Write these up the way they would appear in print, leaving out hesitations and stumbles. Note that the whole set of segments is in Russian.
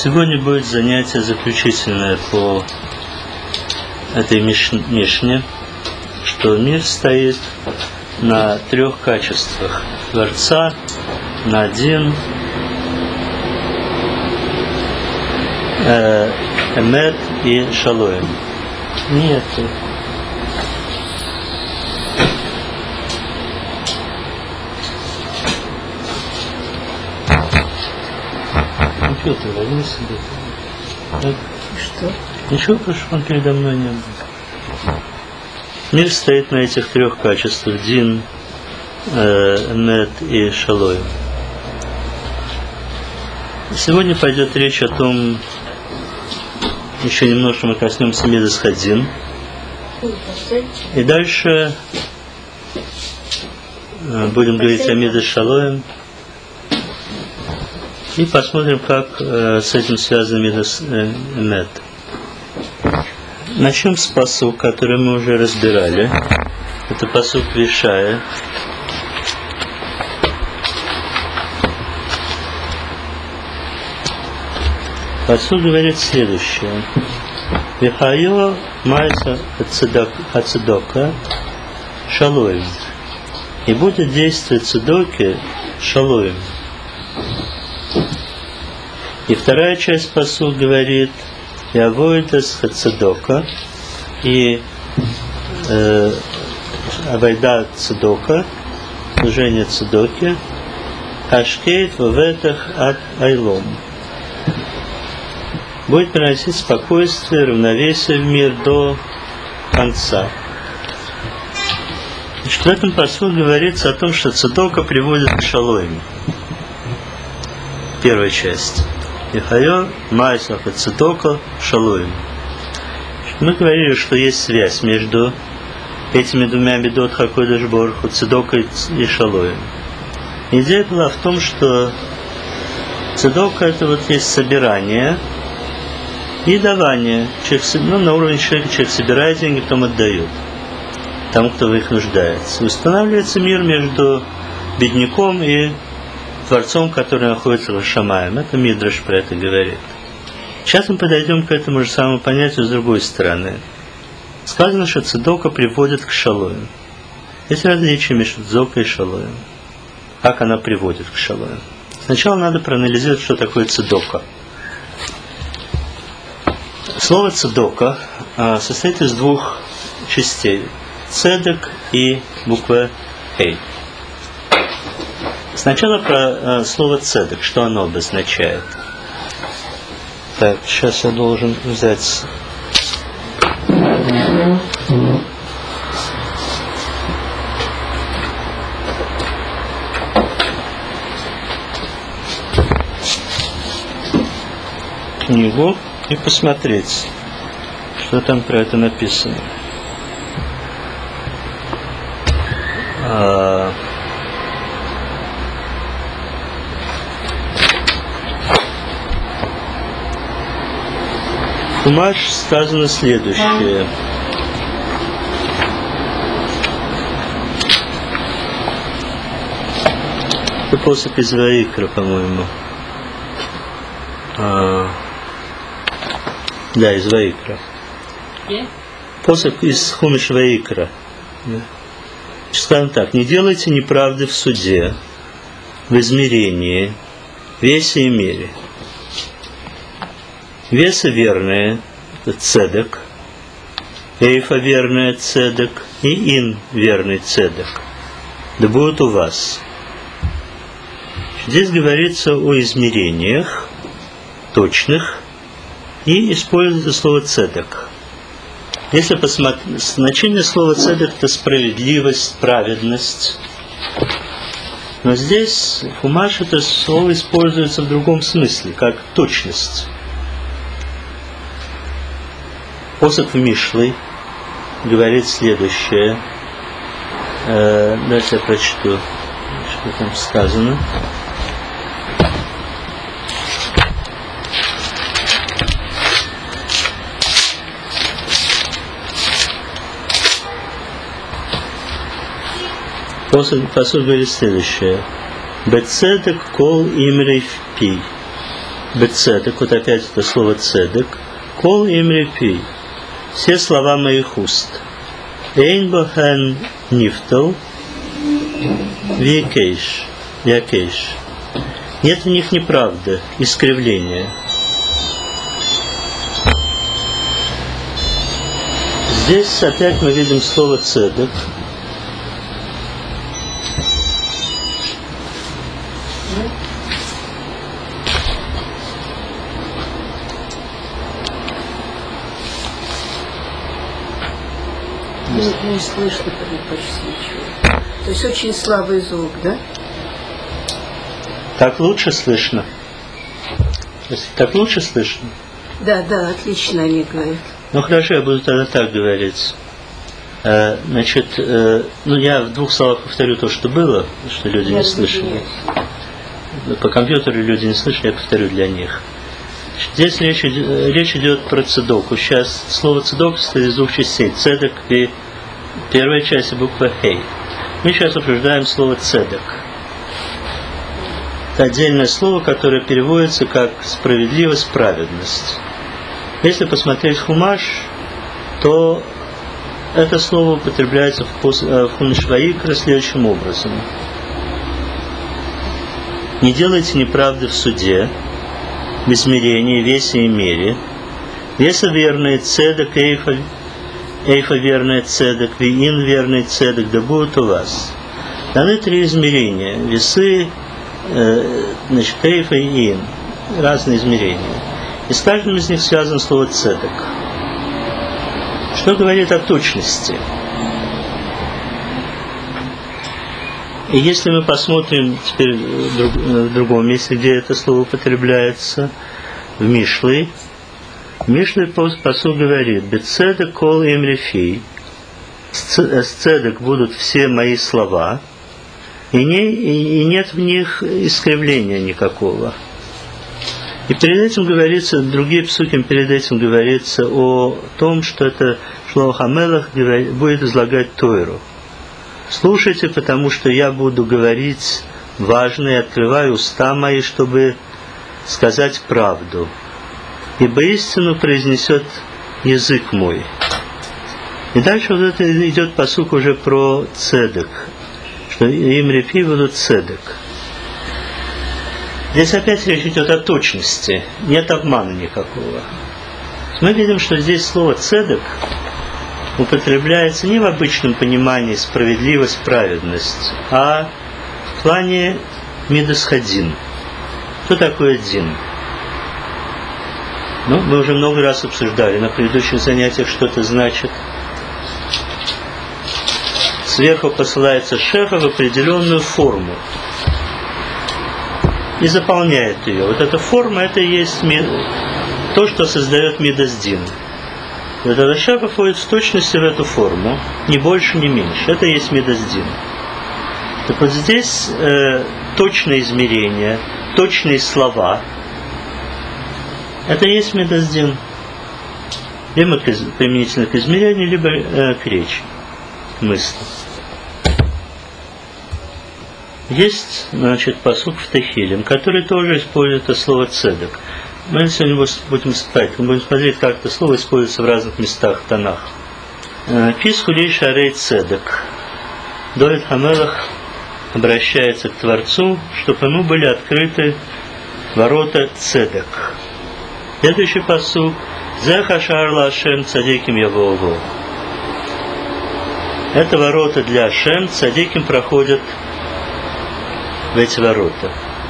Сегодня будет занятие заключительное по этой Мишне, что мир стоит на 3 качествах Творца, на один, Эмет и Шалоем. Нет. Компьютер возьми себе. Что? Ничего, потому что он передо мной не был. Мир стоит на этих 3 качествах: Дин, Эмет и Шалоем. Сегодня пойдет речь о том, еще немножко мы коснемся Мидас Хадин. И дальше будем говорить о Мидас Шалоем. И посмотрим, как с этим связан Мидас Эмет. Начнем с пасук, который мы уже разбирали. Это пасук Вишая. Пасук говорит следующее: Вихайо майса ацедока шалоем. И будет действовать цедоки шалоем. И вторая часть пасук говорит: Явойдас хацедока, и авайда цедока, служение цедоки, ашкейт ваветах ад айлом. Будет приносить спокойствие, равновесие в мир до конца. Значит, в этом пасуке говорится о том, что цедока приводит к шалоему. Первая часть. Ихайо, Майсах и Цедока, Шалоем. Мы говорили, что есть связь между этими 2 медот Хакодеш Борху, Цедокой и Шалоем. Идея была в том, что Цедока — это вот есть собирание и давание. На уровне человек собирает деньги, потом отдает тому, кто в них нуждается. Устанавливается мир между бедняком и Творцом, который находится в Шамаем. Это Мидраш про это говорит. Сейчас мы подойдем к этому же самому понятию с другой стороны. Сказано, что цедока приводит к шалоем. Есть различия между цедокой и шалоем. Как она приводит к шалоем? Сначала надо проанализировать, что такое цедока. Слово цедока состоит из 2 частей: цедек и буква Хей. Сначала про слово цедек, что оно обозначает. Так, сейчас я должен взять книгу и посмотреть, что там про это написано. В Хумаш сказано следующее: это посох из Ваикра, по-моему. Да, из Ваикра. Посох из Хумаш Ваикра. Сказано так: не делайте неправды в суде, в измерении, весе и мере. Веса верная – это цедек, эйфа верная – цедек, и ин верный цедек. Да будут у вас. Здесь говорится о измерениях точных, и используется слово цедек. Если посмотреть, значение слова цедек – это справедливость, праведность. Но здесь в Хумаш это слово используется в другом смысле, как точность. Посох в Мишлей говорит следующее. Давайте я прочту, что там сказано. Посох говорит следующее: Бецедек кол имрей пи. бецедек, вот опять это слово цедек, кол имри пи, все слова моих уст. Эйн бахан нифтал, векейш, якейш. Нет в них неправды, искривления. Здесь опять мы видим слово цедек. Не слышно почти ничего. То есть очень слабый звук, да? Так лучше слышно? Так лучше слышно? Да, отлично они говорят. Ну хорошо, я буду тогда так говорить. Значит, я в 2 словах повторю то, что было, что люди не слышали. По компьютеру люди не слышали, я повторю для них. Здесь речь идет про цедоку. Сейчас слово цедок состоит из 2 частей. Цедек и первая часть буква хей. Мы сейчас обсуждаем слово цедек. Это отдельное слово, которое переводится как справедливость, праведность. Если посмотреть Хумаш, то это слово употребляется в Хумаш Ваикра следующим образом. Не делайте неправды в суде, в измерении, весе и мере. Веса верный цедек, эйфа верный цедек, виин верный цедек, да будут у вас. Даны 3 измерения. Весы, эйфа и ин. Разные измерения. И с каждым из них связано слово цедек. Что говорит о точности? И если мы посмотрим теперь в другом месте, где это слово употребляется, в Мишле посуд говорит: «Бецедек кол имрифи», с цедек будут все мои слова, и нет в них искривления никакого. И перед этим говорится, другие псуким перед этим говорится о том, что это Шломо ха-Мелех будет излагать Тойру. Слушайте, потому что я буду говорить важно и открываю уста мои, чтобы сказать правду. Ибо истину произнесет язык мой. И дальше вот это идет пасук уже про цедек, что им репи будут цедек. Здесь опять речь идет о точности, нет обмана никакого. Мы видим, что здесь слово цедек употребляется не в обычном понимании справедливость, праведность, а в плане мидас хадин. Что такое дин? Мы уже много раз обсуждали на предыдущих занятиях, что это значит. Сверху посылается шефа в определенную форму и заполняет ее. Вот эта форма, это и есть то, что создает мидас дин. Вот этот шефа входит в точности в эту форму, ни больше, ни меньше. Это и есть мидас дин. Так вот здесь точное измерение, точные слова, это и есть мидас дин. Либо применительно к измерению, либо к речи, к мысли. Есть, пасук в Техилим, который тоже использует это слово цедек. Мы сегодня будем смотреть, как это слово используется в разных местах в Танах. Писхули шарей цедек. Довид ха-Мелех обращается к Творцу, чтобы ему были открыты ворота цедек. Следующий пасук: Зеха шарла Ашем цадиким явову. Это ворота для Ашем, цадиким проходят в эти ворота.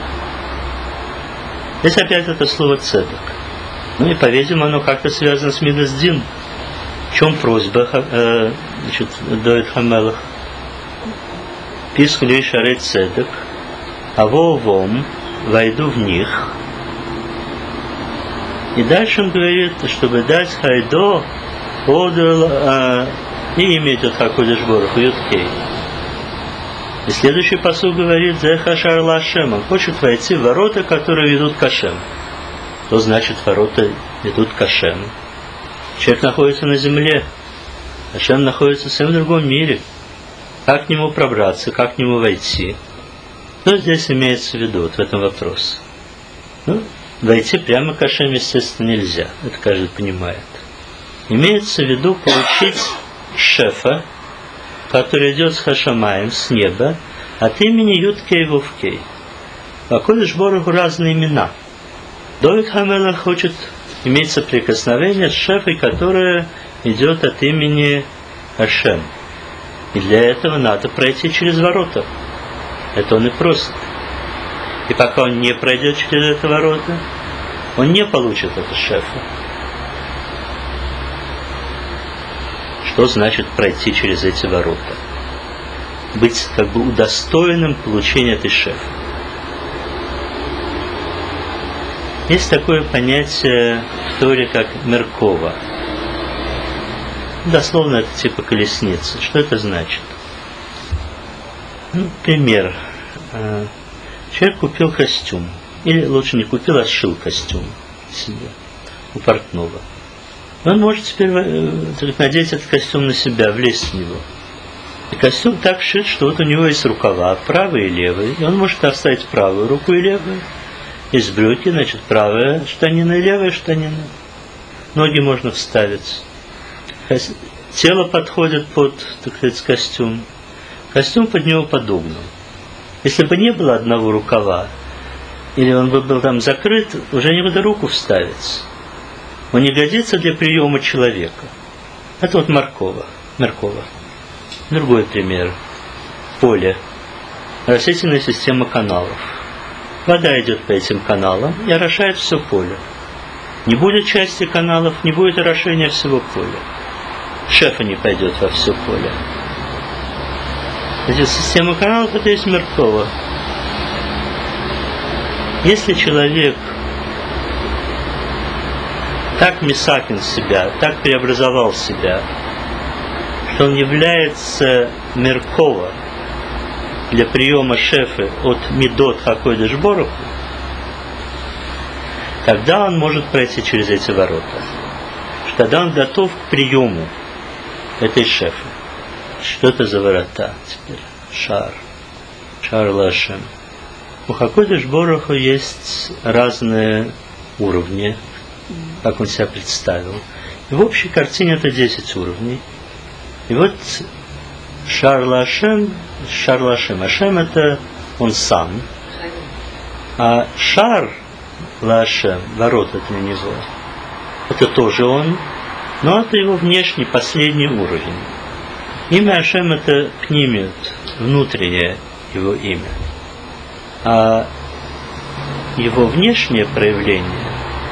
Здесь опять это слово цедек. И, по-видимому, оно как-то связано с мидас дин. В чем просьба Довид ха-Мелех? Писхули шарей цедек, авовом, войду в них. И дальше он говорит, чтобы дать хайдо, и иметь от Хакодеш Борух, Юткей. И следующий пасук говорит: Зеха шарла Ашем. Он хочет войти в ворота, которые ведут к Ашем. Что значит ворота ведут к Ашем? Человек находится на земле. Ашем находится в совсем другом мире. Как к нему пробраться, как к нему войти? Что здесь имеется в виду в этом вопросе? войти прямо к Ашем, естественно, нельзя. Это каждый понимает. Имеется в виду получить шефа, который идет с Хашамаем, с неба, от имени Юд-Кей Вов-Кей. У Акодеш Боруху разные имена. Довид ха-Мелех хочет иметь соприкосновение с шефой, которая идет от имени Ашем. И для этого надо пройти через ворота. Это он и просит. И пока он не пройдет через это ворота, он не получит это шефа. Что значит пройти через эти ворота? Быть как бы удостоенным получения этой шефа. Есть такое понятие в Торе, как меркова. Дословно это типа колесницы. Что это значит? Пример. Человек купил костюм. Или лучше не купил, а сшил костюм себе у портного. Он может теперь надеть этот костюм на себя, влезть в него. И костюм так сшит, что вот у него есть рукава, правый и левый. И он может оставить правую руку и левую. Есть брюки, значит, правая штанина и левая штанина. Ноги можно вставить. Тело подходит под, так сказать, костюм. Костюм под него подогнан. Если бы не было одного рукава, или он бы был там закрыт, уже некуда руку вставить. Он не годится для приема человека. Это вот меркова. Другой пример. Поле. Растительная система каналов. Вода идет по этим каналам и орошает все поле. Не будет части каналов, не будет орошения всего поля. Шефа не пойдет во все поле. Эти системы каналов — это есть меркова. Если человек так мисакин себя, так преобразовал себя, что он является меркова для приема шефы от Мидот Хакодеш Боруху, тогда он может пройти через эти ворота. Тогда он готов к приему этой шефы. Что это за ворота теперь? Шар Лашем. У Хакодеш Боруху есть разные уровни, как он себя представил. И в общей картине это 10 уровней. И вот Шар Лашем, Ашем это он сам. А Шар Лашем, ворота для него, это тоже он, но это его внешний, последний уровень. Имя Ашем это пнимют, внутреннее его имя. А его внешнее проявление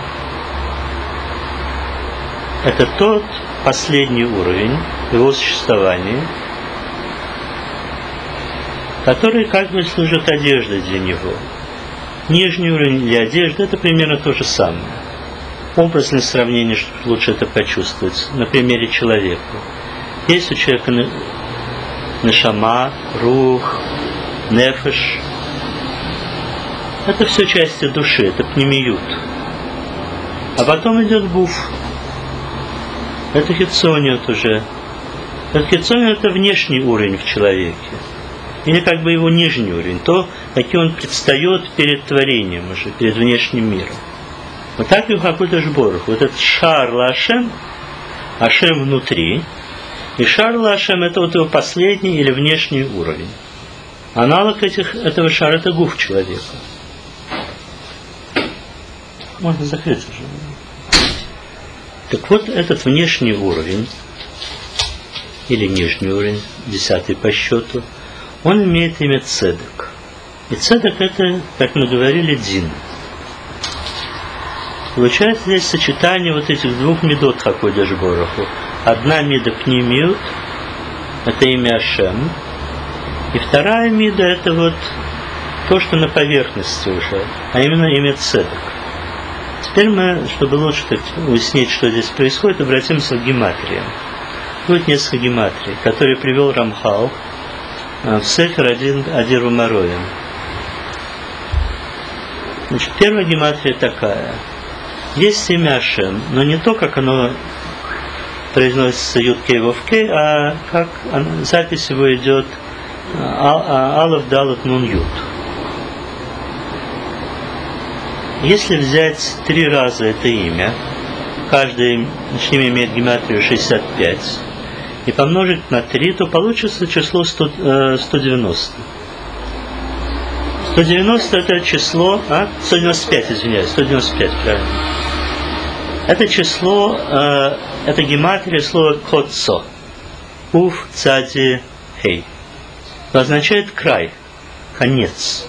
это тот последний уровень его существования, который как бы служит одеждой для него. Нижний уровень для одежды это примерно то же самое. Образное сравнение, чтобы лучше это почувствовать, на примере человека. Есть у человека нешама, рух, нефеш. Это все части души, это пнемиют. А потом идет гуф. Это хитсониот уже. Это хитсониот это внешний уровень в человеке. Или как бы его нижний уровень. То, каким он предстает перед творением уже, перед внешним миром. Вот так и у Хакодеш Боруху. Вот этот Шар Лашем, Ашем внутри. И Шар Лашем это вот его последний или внешний уровень. Аналог этого шара это гуф человека. Можно закрыть уже. Так вот, этот внешний уровень, или нижний уровень, 10 по счету, он имеет имя Цедек. И Цедек это, как мы говорили, Дин. Получается здесь сочетание вот этих двух мидот Хакодеш Боруху. Одна мида пнемиют, это имя Ашем, и вторая мида это вот то, что на поверхности уже, а именно имя Цедек. Теперь мы, чтобы лучше уяснить, что здесь происходит, обратимся к гематриям. Будет несколько гематрий, которые привел Рамхал в Сефер Адир Умаровин. Значит, первая гематрия такая. Есть имя Ашем, но не то, как оно произносится Юд-Кей Вов-Кей, а как запись его идет Алеф Далет Нун Юд. если взять 3 раза это имя, каждое имя имеет гематрию 65, и помножить на 3, то получится число 190. 190 это число, 195, извиняюсь, 195, правильно. Это число, это гематрия слова «котцо». Уф, цади, хей. Означает край, конец.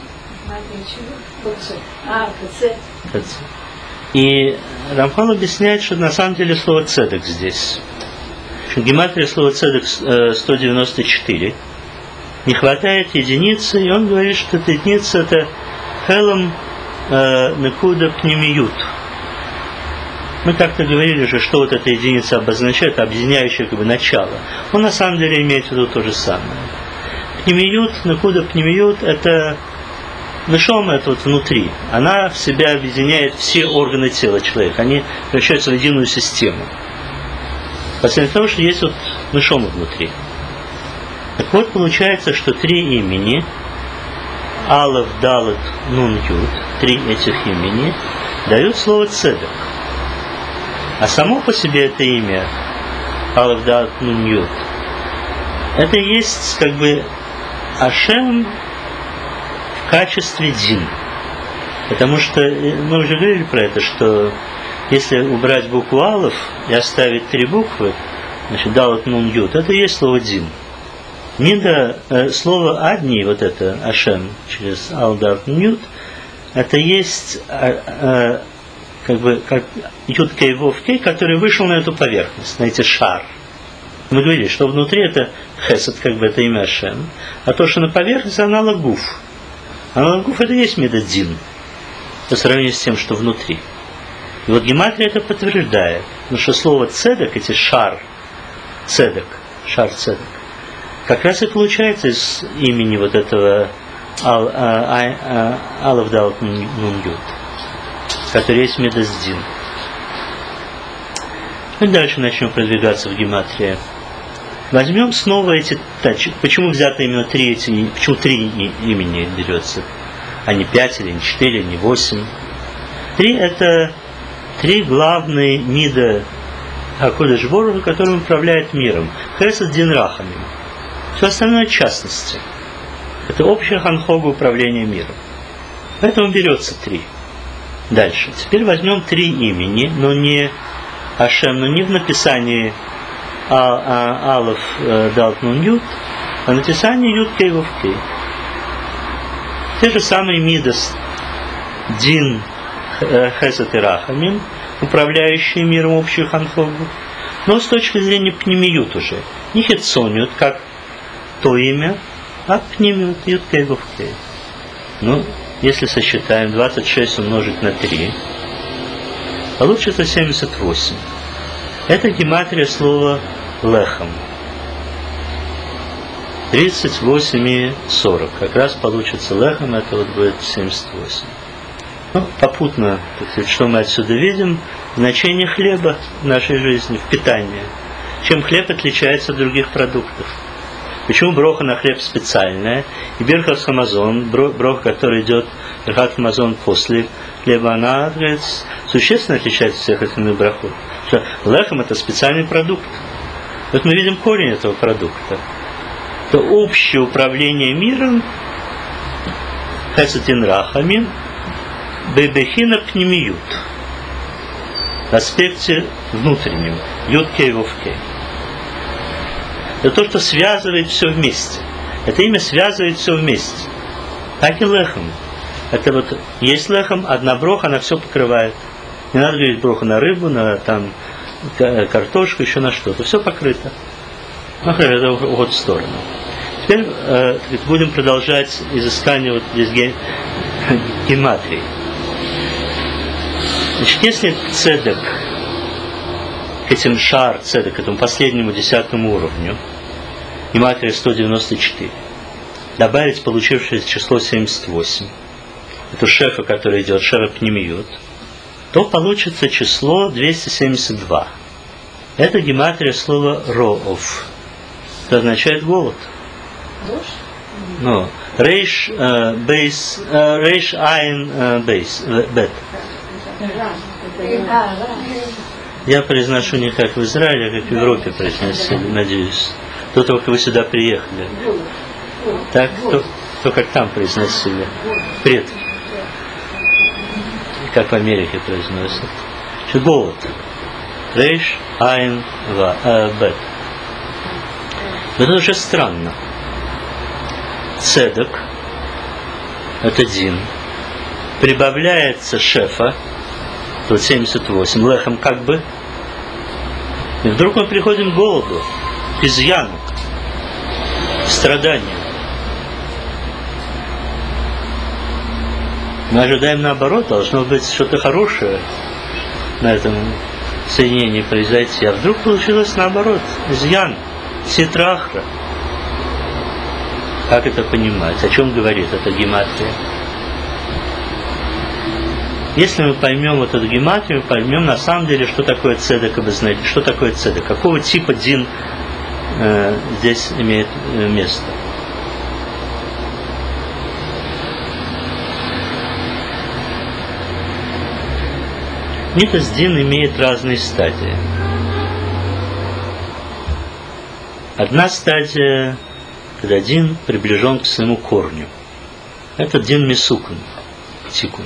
И Рамхал объясняет, что на самом деле слово «цедек» здесь. Гематрия слова «цедек» 194. Не хватает единицы, и он говорит, что эта единица это «хелам некуда пнемиют». Мы как-то говорили же, что вот эта единица обозначает, объединяющая как бы начало. Он на самом деле имеет в виду то же самое. Пнемиют, некуда пнемиют, это нешома, это вот внутри. Она в себя объединяет все органы тела человека. Они превращаются в единую систему. После того, что есть вот нешома внутри. Так вот, получается, что 3 имени, Алеф, Далет, Нун, Юд, 3 этих имени, дают слово «цедек». А само по себе это имя, Алеф, Далет, Нун, Юд, это есть как бы Ашем в качестве Дин. Потому что мы уже говорили про это, что если убрать букву Алеф и оставить 3 буквы, значит, Далет, Нун, Юд, это и есть слово Дин. Нида, слово «адни», вот это Ашем через Ал, Далет, Нун, Юд, это есть как бы как Юд, Кей, Вов, Кей, который вышел на эту поверхность, на эти шар. Мы говорили, что внутри это Хесед, как бы это имя Ашем, а то, что на поверхности, аналог Гуф. Аналог Гуф это и есть Медадин, по сравнению с тем, что внутри. И вот гематрия это подтверждает, потому что слово «цедек», эти шар, «цедек», шар «цедек», как раз и получается из имени вот этого Алеф, Далет, Нун, Юд, который есть Медаздин. И дальше начнем продвигаться в гематрии. Возьмем снова эти... Почему взято именно 3 эти... Почему 3 имени берется? А не 5, или не 4, или не 8. 3 это 3 главные нида Хакодеш Боруха, которым управляет миром. Хесед, Дин, Рахамим. Все остальное частности. Это общая ханхога управления миром. Поэтому берется 3. Дальше. Теперь возьмем 3 имени, но не Ашем, но не в написании Алеф, Далет, Нун, Юд, а в написании Юд, Кей, Вов, Кей. Те же самые мидас Дин, Хесед и Рахамим, управляющие миром общую ханхогу, но с точки зрения пнемиют уже. Не хитсониют, как то имя, а пнемиют, Юд, Кей, Вов, Кей. Ну, если сосчитаем 26 умножить на 3, получится 78. Это гематрия слова «лехам». 38 и 40. Как раз получится лехам, это вот будет 78. Ну, попутно, так сказать, что мы отсюда видим? Значение хлеба в нашей жизни, в питании. Чем хлеб отличается от других продуктов? Почему броха на хлеб специальная? И Бирхат Хамазон, броха, который идет Бирхат Хамазон после хлеба, она, говорит, существенно отличается от всех остальных брахот. Что лехам это специальный продукт. Вот мы видим корень этого продукта. Это общее управление миром, Хесед Рахамим, Бейбехина Пнемиют. В аспекте внутреннем. Юд, Кей, Вов, Кей. Это то, что связывает все вместе. Это имя связывает все вместе. Так и лехам. Это вот есть лехам, одна броха, она все покрывает. Не надо говорить броху на рыбу, на там картошку, еще на что-то. Все покрыто. Ну, это уход в сторону. Теперь будем продолжать изыскание вот здесь гематрии. Значит, если цедек к этим шар цедек, к этому последнему 10-му уровню, гематрия 194, добавить получившееся число 78, эту шефа, которая идет, шефа пнемиют, то получится число 272. Это гематрия слова роов. Это означает голод. Но рейш бейс, рейш айн бейс, бет. Я произношу не как в Израиле, а как в Европе произносили, надеюсь. До того, как вы сюда приехали. Так, то как там произносили. Предки. Как в Америке произносят. Голод. Рейш, Айн, Бет. Это уже странно. Цедок, это Дин. Прибавляется Шефа, тут 78, Лехом как бы. И вдруг мы приходим к голоду, к изъяну, к страданию. Мы ожидаем наоборот, должно быть что-то хорошее на этом соединении произойти. А вдруг получилось наоборот, изъян, ситрахра. Как это понимать? О чем говорит эта гематрия? Если мы поймем эту гематрию, мы поймем на самом деле, что такое цедек обозначает. Что такое цедек? Какого типа дин здесь имеет место? Мидас дин имеет разные стадии. Одна стадия, когда дин приближен к своему корню. Это дин мисукун, тикун.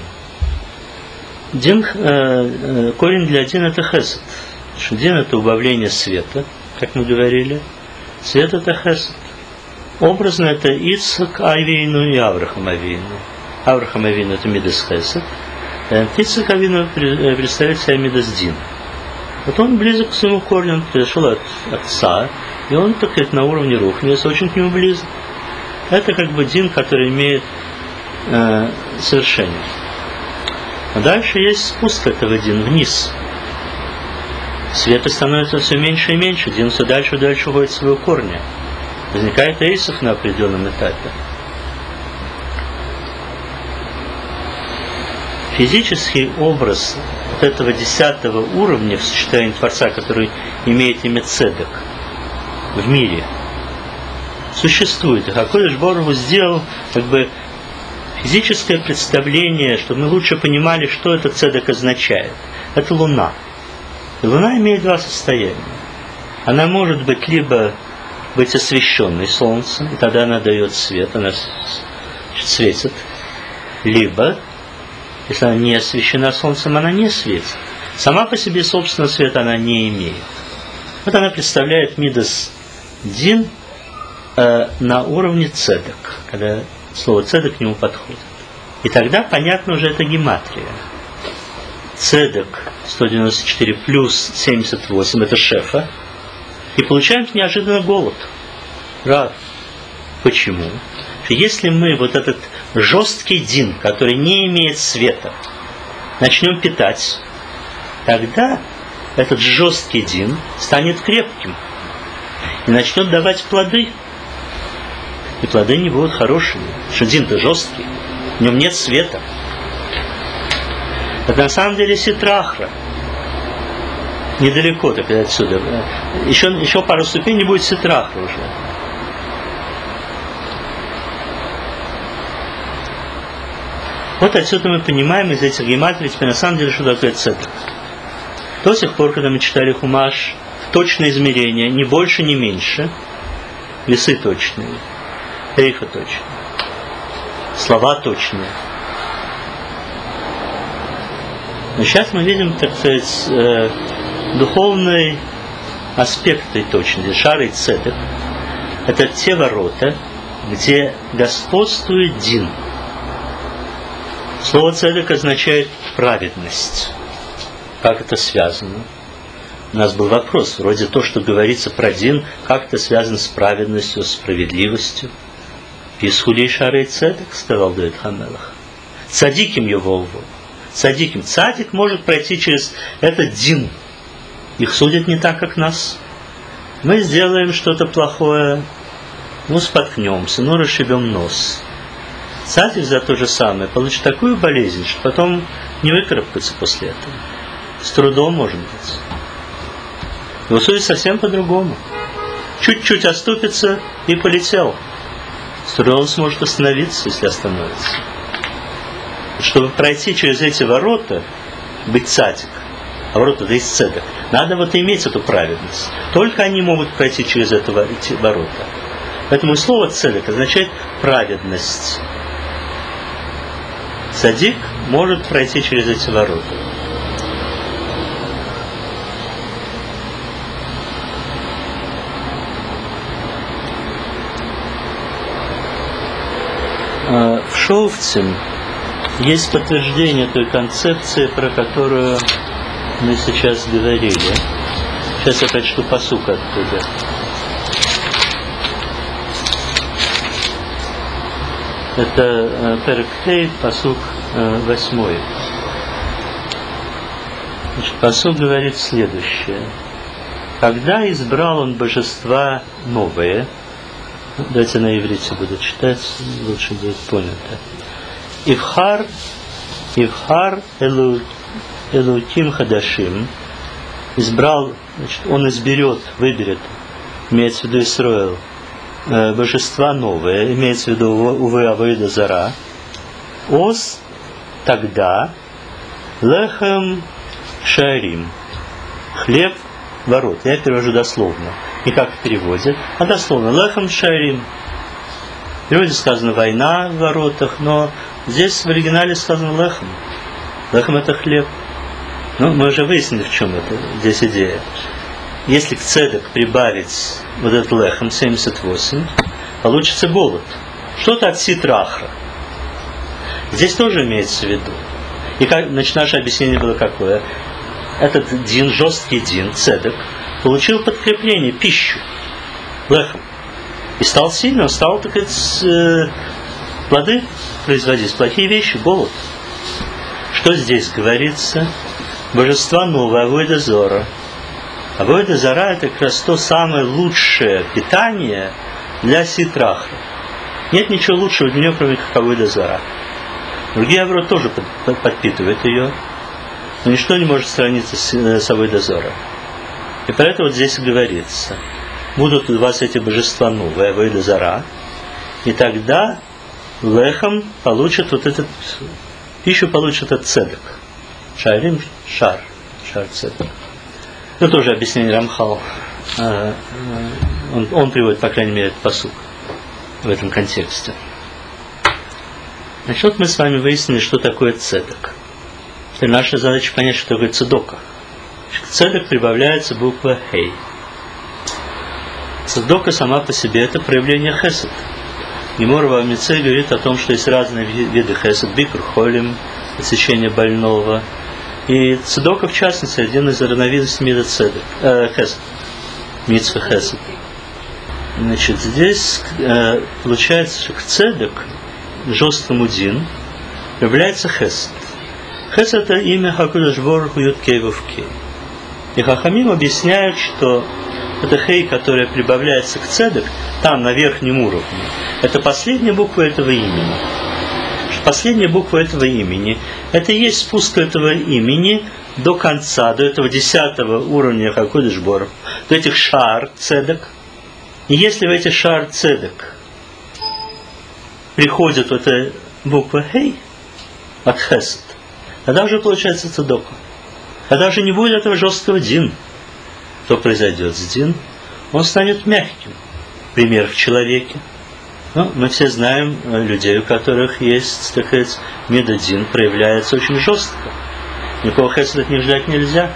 Корень для дин это хесед. Дин это убавление света, как мы говорили. Свет это хесед. Образно это Ицхак Авину и Аврахам Авину. Аврахам Авину это мидас хесед. Ицхак Авину представляет себя мидас дин. Вот он близок к своему корню, он пришел от отца, и он, так сказать, на уровне рухнес, очень к нему близок. Это как бы дин, который имеет совершение. А дальше есть спуск этого дин вниз. Света становится все меньше и меньше, дин все дальше и дальше уходит в своего корня. Возникает эйсов на определенном этапе. Физический образ вот этого 10-го уровня в сочетании Творца, который имеет имя Цедек в мире, существует. И Хакодеш Борух Ху сделал как бы физическое представление, чтобы мы лучше понимали, что этот Цедек означает. Это Луна. И Луна имеет два состояния. Она может быть либо быть освещенной Солнцем, и тогда она дает свет, она светит, либо если она не освещена Солнцем, она не светит. Сама по себе собственного света она не имеет. Вот она представляет мидас дин на уровне цедек, когда слово цедек к нему подходит. И тогда понятно уже это гематрия. Цедек 194 плюс 78 это шефа. И получаем неожиданно голод. Рав. Почему? Если мы вот этот жесткий дин, который не имеет света, начнем питать, тогда этот жесткий дин станет крепким и начнет давать плоды. И плоды не будут хорошими, потому что дин-то жесткий, в нем нет света. Это на самом деле ситрахра. Недалеко так отсюда. Еще пару ступеней будет ситрахра уже. Вот отсюда мы понимаем из этих гематрий теперь на самом деле, что такое цедек. До сих пор, когда мы читали Хумаш, точные измерения, ни больше, ни меньше, весы точные, рейфа точные, слова точные. Но сейчас мы видим, так сказать, духовный аспект этой точности. Шар и цедек – это те ворота, где господствует дин. Слово цедек означает праведность. Как это связано? У нас был вопрос, вроде то, что говорится про дин, как это связано с праведностью, с справедливостью. Исхудей шары и цедек, сказал Давид ха-Мелех. Цадиким его. Цадиким. Цадик может пройти через этот дин. Их судят не так, как нас. Мы сделаем что-то плохое, споткнемся, расшибем нос. Цадик за то же самое получит такую болезнь, что потом не выкарабкаться после этого. С трудом, может быть. Его судят совсем по-другому. Чуть-чуть оступится и полетел. С трудом он сможет остановиться, если остановится. Чтобы пройти через эти ворота, быть цадик. А ворота, это есть цедек. Надо вот иметь эту праведность. Только они могут пройти через эти ворота. Поэтому слово цедек означает праведность. Цадик может пройти через эти ворота. В Шофцим есть подтверждение той концепции, про которую мы сейчас говорили. Сейчас я прочту пасук оттуда. Это Перек Хей, пасук 8. Значит, пасук говорит следующее. Когда избрал он божества новые, давайте на иврите буду читать, лучше будет понято. Ивхар Элуким Хадашим, избрал, значит, он выберет, имеется в виду Исроэл, божества новые, имеется в виду увы авойда зара. Ос тогда лехем шарим, хлеб ворот. Я перевожу дословно. Не как в переводе, а дословно. Лехем шарим. В переводе сказано война в воротах, но здесь в оригинале сказано лехем. Лехем это хлеб. Ну, мы уже выяснили, в чем это здесь идея. Если к цедек прибавить вот этот лехем 78, получится голод. Что-то от ситрахра. Здесь тоже имеется в виду. И значит, наше объяснение было какое? Этот дин, жесткий дин, цедек, получил подкрепление, пищу, лехем. И стал сильным, стал, так сказать, плоды производить, плохие вещи, голод. Что здесь говорится? Божества новые, авойда зора. Авойда зора — это как раз то самое лучшее питание для ситрахра. Нет ничего лучшего для нее, кроме как авойда зора. Другие аврот тоже подпитывают ее, но ничто не может сравниться с авойда зора. И про это вот здесь говорится. Будут у вас эти божества новые, авойда зора, и тогда лехом получит вот этот, пищу получит от цедек. Шарим, шар цедек. Это тоже объяснение Рамхал. Он приводит, по крайней мере, этот пасук в этом контексте. Значит, вот мы с вами выяснили, что такое цедек. Теперь наша задача понять, что такое цедока. К цедек прибавляется буква хей. Цедока сама по себе это проявление хесед. Гемора в Амице говорит о том, что есть разные виды хесед, бикр, холим, отсечение больного. И цедока, в частности, один из разновидностей мида цедек, хесед, мицва хесед. Значит, здесь получается, что к цедек, жесткому дин, является хесед. Хесед — это имя Хакодаш Борух Ют Кей Вов Кей. И Хахамим объясняют, что это хей, которая прибавляется к цедек, там, на верхнем уровне, это последняя буква этого имени. Последняя буква этого имени — это и есть спуск этого имени до конца, до этого 10-го уровня Хакодаш Борух, до этих шар цедек. И если в эти шар цедек приходит вот эта буква хей от хесед, тогда уже получается цедока. Тогда уже не будет этого жесткого дин. Что произойдет с дин? Он станет мягким. Пример в человеке. Ну, мы все знаем людей, у которых есть, так сказать, медодин, проявляется очень жестко. Никакого хеседа от них ждать нельзя.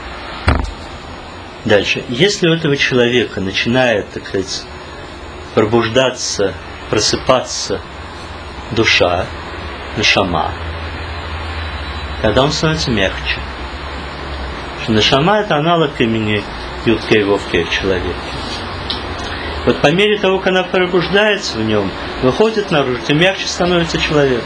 Дальше. Если у этого человека начинает, так сказать, пробуждаться, просыпаться душа, нешама, тогда он становится мягче. Нешама — это аналог имени Ют-Кей Вов-Кей в человеке. Вот по мере того, как она пробуждается в нем, выходит наружу, тем мягче становится человек.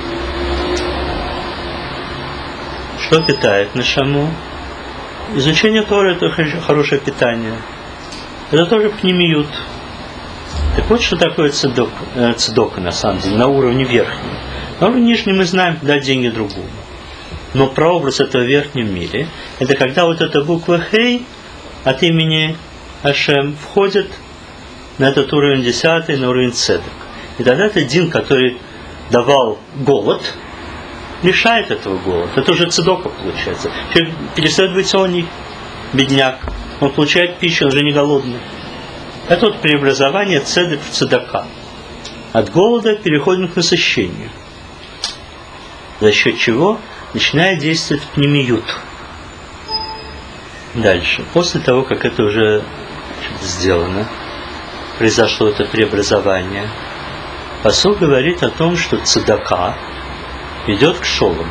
Что питает нешаму? Изучение Торы — это хорошее питание. Это тоже пнемиют. Так вот, что такое цедока на самом деле, на уровне верхнем. На уровне нижнем мы знаем, дать деньги другому. Но прообраз этого в верхнем мире — это когда вот эта буква хей от имени Ашем входит на этот уровень 10, на уровень цедек. И тогда это дин, который давал голод, лишает этого голода. Это уже цедока получается. Человек перестает быть сонный, бедняк. Он получает пищу, он уже не голодный. Это вот преобразование цедек в цедака. От голода переходим к насыщению. За счет чего начинает действовать пнемиют. Дальше. После того, как это уже сделано, произошло это преобразование, пасук говорит о том, что цедака ведет к шолому.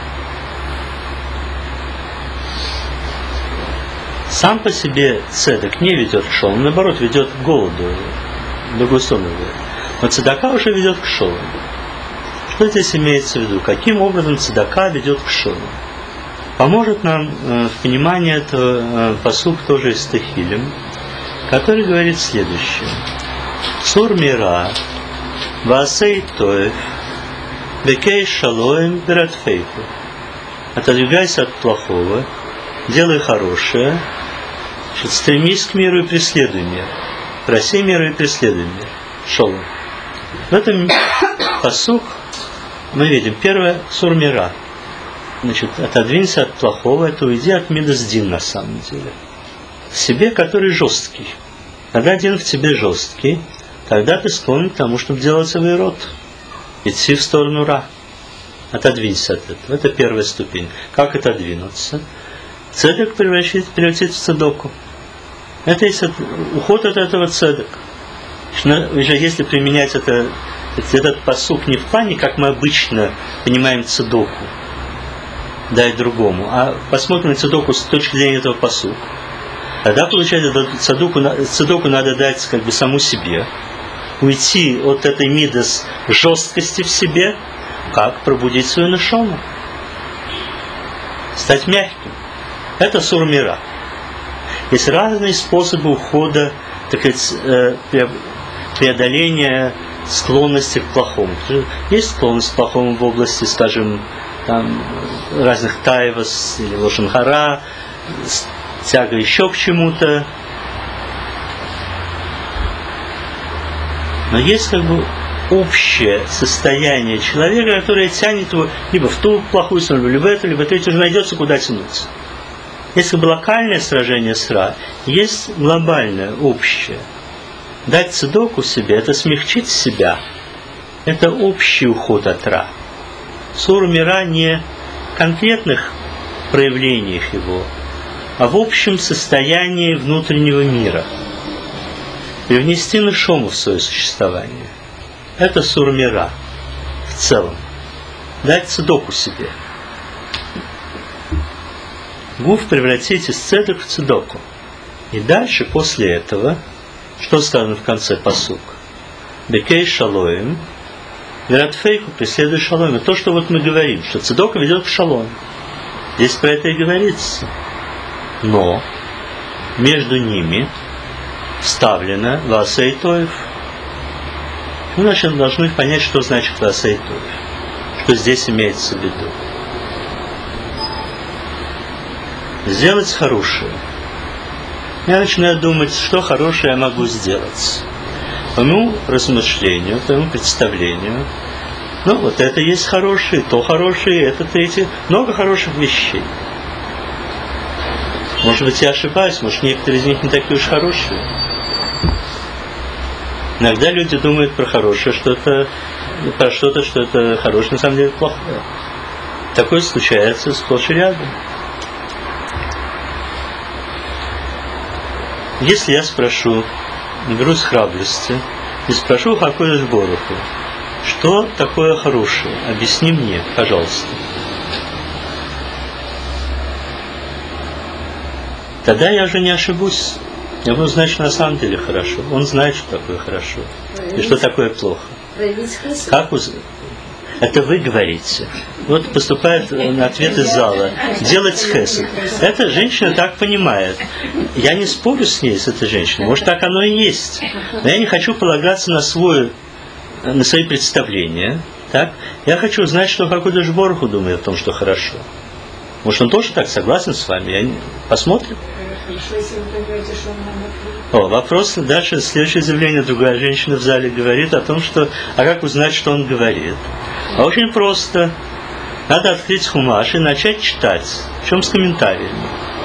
Сам по себе цедек не ведет к шолому, наоборот, ведет к голоду, другую сторону. Но цедака уже ведет к шолому. Что здесь имеется в виду? Каким образом цедака ведет к шолому? Поможет нам в понимании этого пасук тоже из Техилим, который говорит следующее. Сур мира, ваасей тоев, бекей шалоем бератфейку. Отодвигайся от плохого, делай хорошее, стремись к миру и преследуй мир. Проси мира и преследуй мир. Шолом. В этом пасук мы видим, первое, сур мира. Значит, отодвинься от плохого, это уйди от мидас-дин на самом деле. К себе, который жесткий. Когда дин в тебе жесткий, тогда ты склонен к тому, чтобы делать авейрот. Идти в сторону ра. Отодвинься от этого. Это первая ступень. Как отодвинуться? Цедек превратится в цедоку. Это есть уход от этого цедека. Если применять этот пасук не в плане, как мы обычно понимаем цедоку, дай другому, а посмотрим на цедоку с точки зрения этого пасука, тогда получается цедоку надо дать как бы саму себе, уйти от этой мидас жесткости в себе, как пробудить свою нешому, стать мягким. Это сур мира. Есть разные способы ухода, так сказать, преодоления склонности к плохому. Есть склонность к плохому в области, скажем, там, разных тайвас или лошанхара, тяга еще к чему-то. Но есть как бы общее состояние человека, которое тянет его либо в ту плохую сторону, либо в эту, либо в третью, уже найдется, куда тянуться. Есть как бы локальное сражение с Ра, есть глобальное, общее. Дать цедоку себе, это смягчить себя. Это общий уход от Ра. Сур мира не в конкретных проявлениях его, а в общем состоянии внутреннего мира. Привнести нешому в свое существование. Это сур мира в целом. Дать цедоку себе. Гуф превратить из цедок в цедоку. И дальше, после этого, что сказано в конце пасук? Бекей шалоем, вератфейку преследуй шалоем. То, что вот мы говорим, что цедока ведет к шалому. Здесь про это и говорится. Но между ними вставлено ваасей тоев. Мы значит, должны понять, что значит ваасей тоев. Что здесь имеется в виду. Сделать хорошее. Я начинаю думать, что хорошее я могу сделать. По моему размышлению, по моему представлению, вот это есть хорошее, то хорошее, это третье. Много хороших вещей. Может быть, я ошибаюсь, может, некоторые из них не такие уж хорошие. Иногда люди думают про хорошее что-то, что это хорошее, на самом деле плохое. Такое случается сплошь и рядом. Если я спрошу, наберусь храбрости, и спрошу Хакодеш Боруху, что такое хорошее? Объясни мне, пожалуйста. Тогда я уже не ошибусь. Я буду знать, что на самом деле хорошо. Он знает, что такое хорошо. И что такое плохо. Как это вы говорите. Вот поступает на ответ из зала. Делать хесед. Эта женщина так понимает. Я не спорю с ней, с этой женщиной. Может, так оно и есть. Но я не хочу полагаться на свои представления. Так? Я хочу знать, что Хакодеш Боруху думает о том, что хорошо. Может, он тоже так согласен с вами? Посмотрим. Вопрос дальше. Следующее заявление. Другая женщина в зале говорит о том, что... А как узнать, что он говорит? А очень просто. Надо открыть Хумаш и начать читать, причем с комментариями.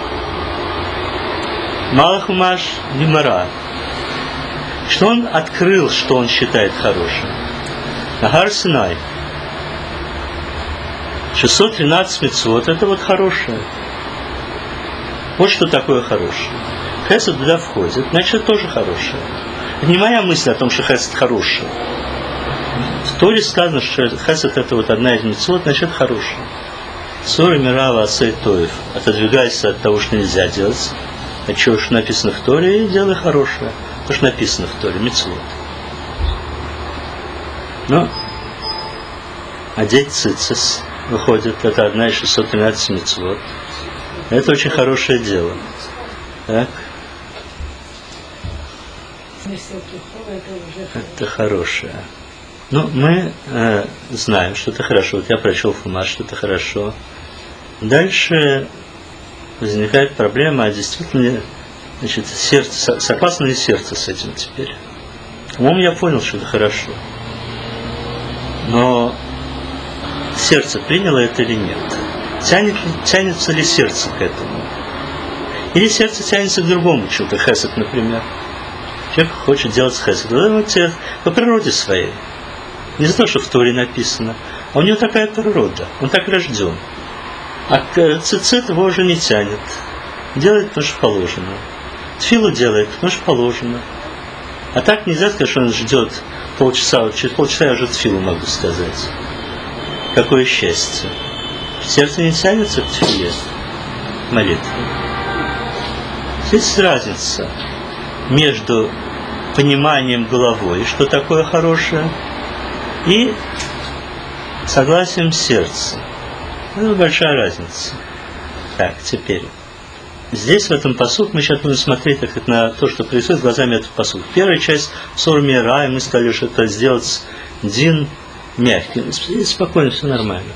Мало Хумаш, Гемара. Что он открыл, что он считает хорошим? Агар Синай. 613 мицвот, это вот хорошее. Вот что такое хорошее. Хесед туда входит, значит, это тоже хорошее. Это не моя мысль о том, что хесед хорошее. В Торе сказано, что хесед это вот одна из мицвот, значит, это хорошее. Сора Мирава Асей Тоев. Отодвигайся от того, что нельзя делать. От чего что написано в Торе, и делай хорошее. То, что написано в Торе, мицвот. Но одеть цицис выходит, это одна из 613 мицвот. Это очень хорошее дело. Так? Это хорошее. Ну, мы знаем, что это хорошо. Вот я прочел Хумаш, что это хорошо. Дальше возникает проблема, а действительно, значит, сердце, согласно ли сердце с этим теперь? Умом я понял, что это хорошо. Но сердце приняло это или нет? Тянется ли сердце к этому? Или сердце тянется к другому чему-то, хесед, например. Человек хочет делать хесед. Вот по природе своей. Не за то, что в Торе написано, а у него такая природа, он так рожден. А цицит его уже не тянет. Делает, потому что положено. Тфилу делает, потому что положено. А так нельзя сказать, что он ждет полчаса. Вот через полчаса я уже тфилу могу сказать. Какое счастье. Сердце не тянется к тфиле, молитве. Здесь разница между пониманием головой, что такое хорошее, и согласием сердца. Это большая разница. Так, теперь. Здесь, в этом пасуке, мы сейчас будем смотреть так, на то, что происходит глазами этого пасука. Первая часть Сор Мира, и мы сказали, что это сделать дин мягкий. И спокойно, все нормально.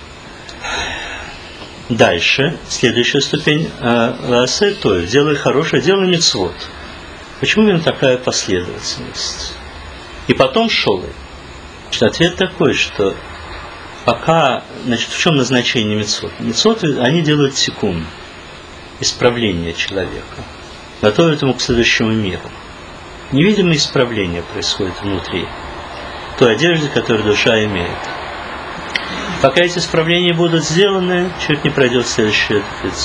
Дальше, следующая ступень. Лаасей Тоев, делай хорошее, делай мицвот. Почему именно такая последовательность? И потом шолы. Ответ такой, что пока, значит, в чем назначение мицвот? Мицвот, они делают тикун, исправление человека, готовят ему к следующему миру. Невидимое исправление происходит внутри той одежды, которую душа имеет. Пока эти исправления будут сделаны, человек не пройдет в следующий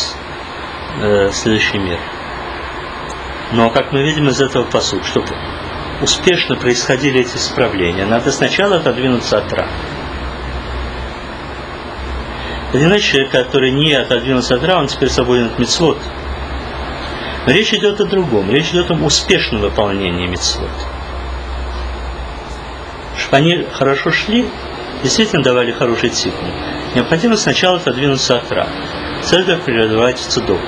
мир. Но, как мы видим из этого пасука, чтобы успешно происходили эти исправления, надо сначала отодвинуться от Ра. Один человек, который не отодвинулся от Ра, он теперь свободен от мицвот. Но речь идет о другом. Речь идет о успешном выполнении мицвот. Чтобы они хорошо шли, действительно давали хороший тикун, необходимо сначала отодвинуться от Ра. Цель преодолевать в цедоку.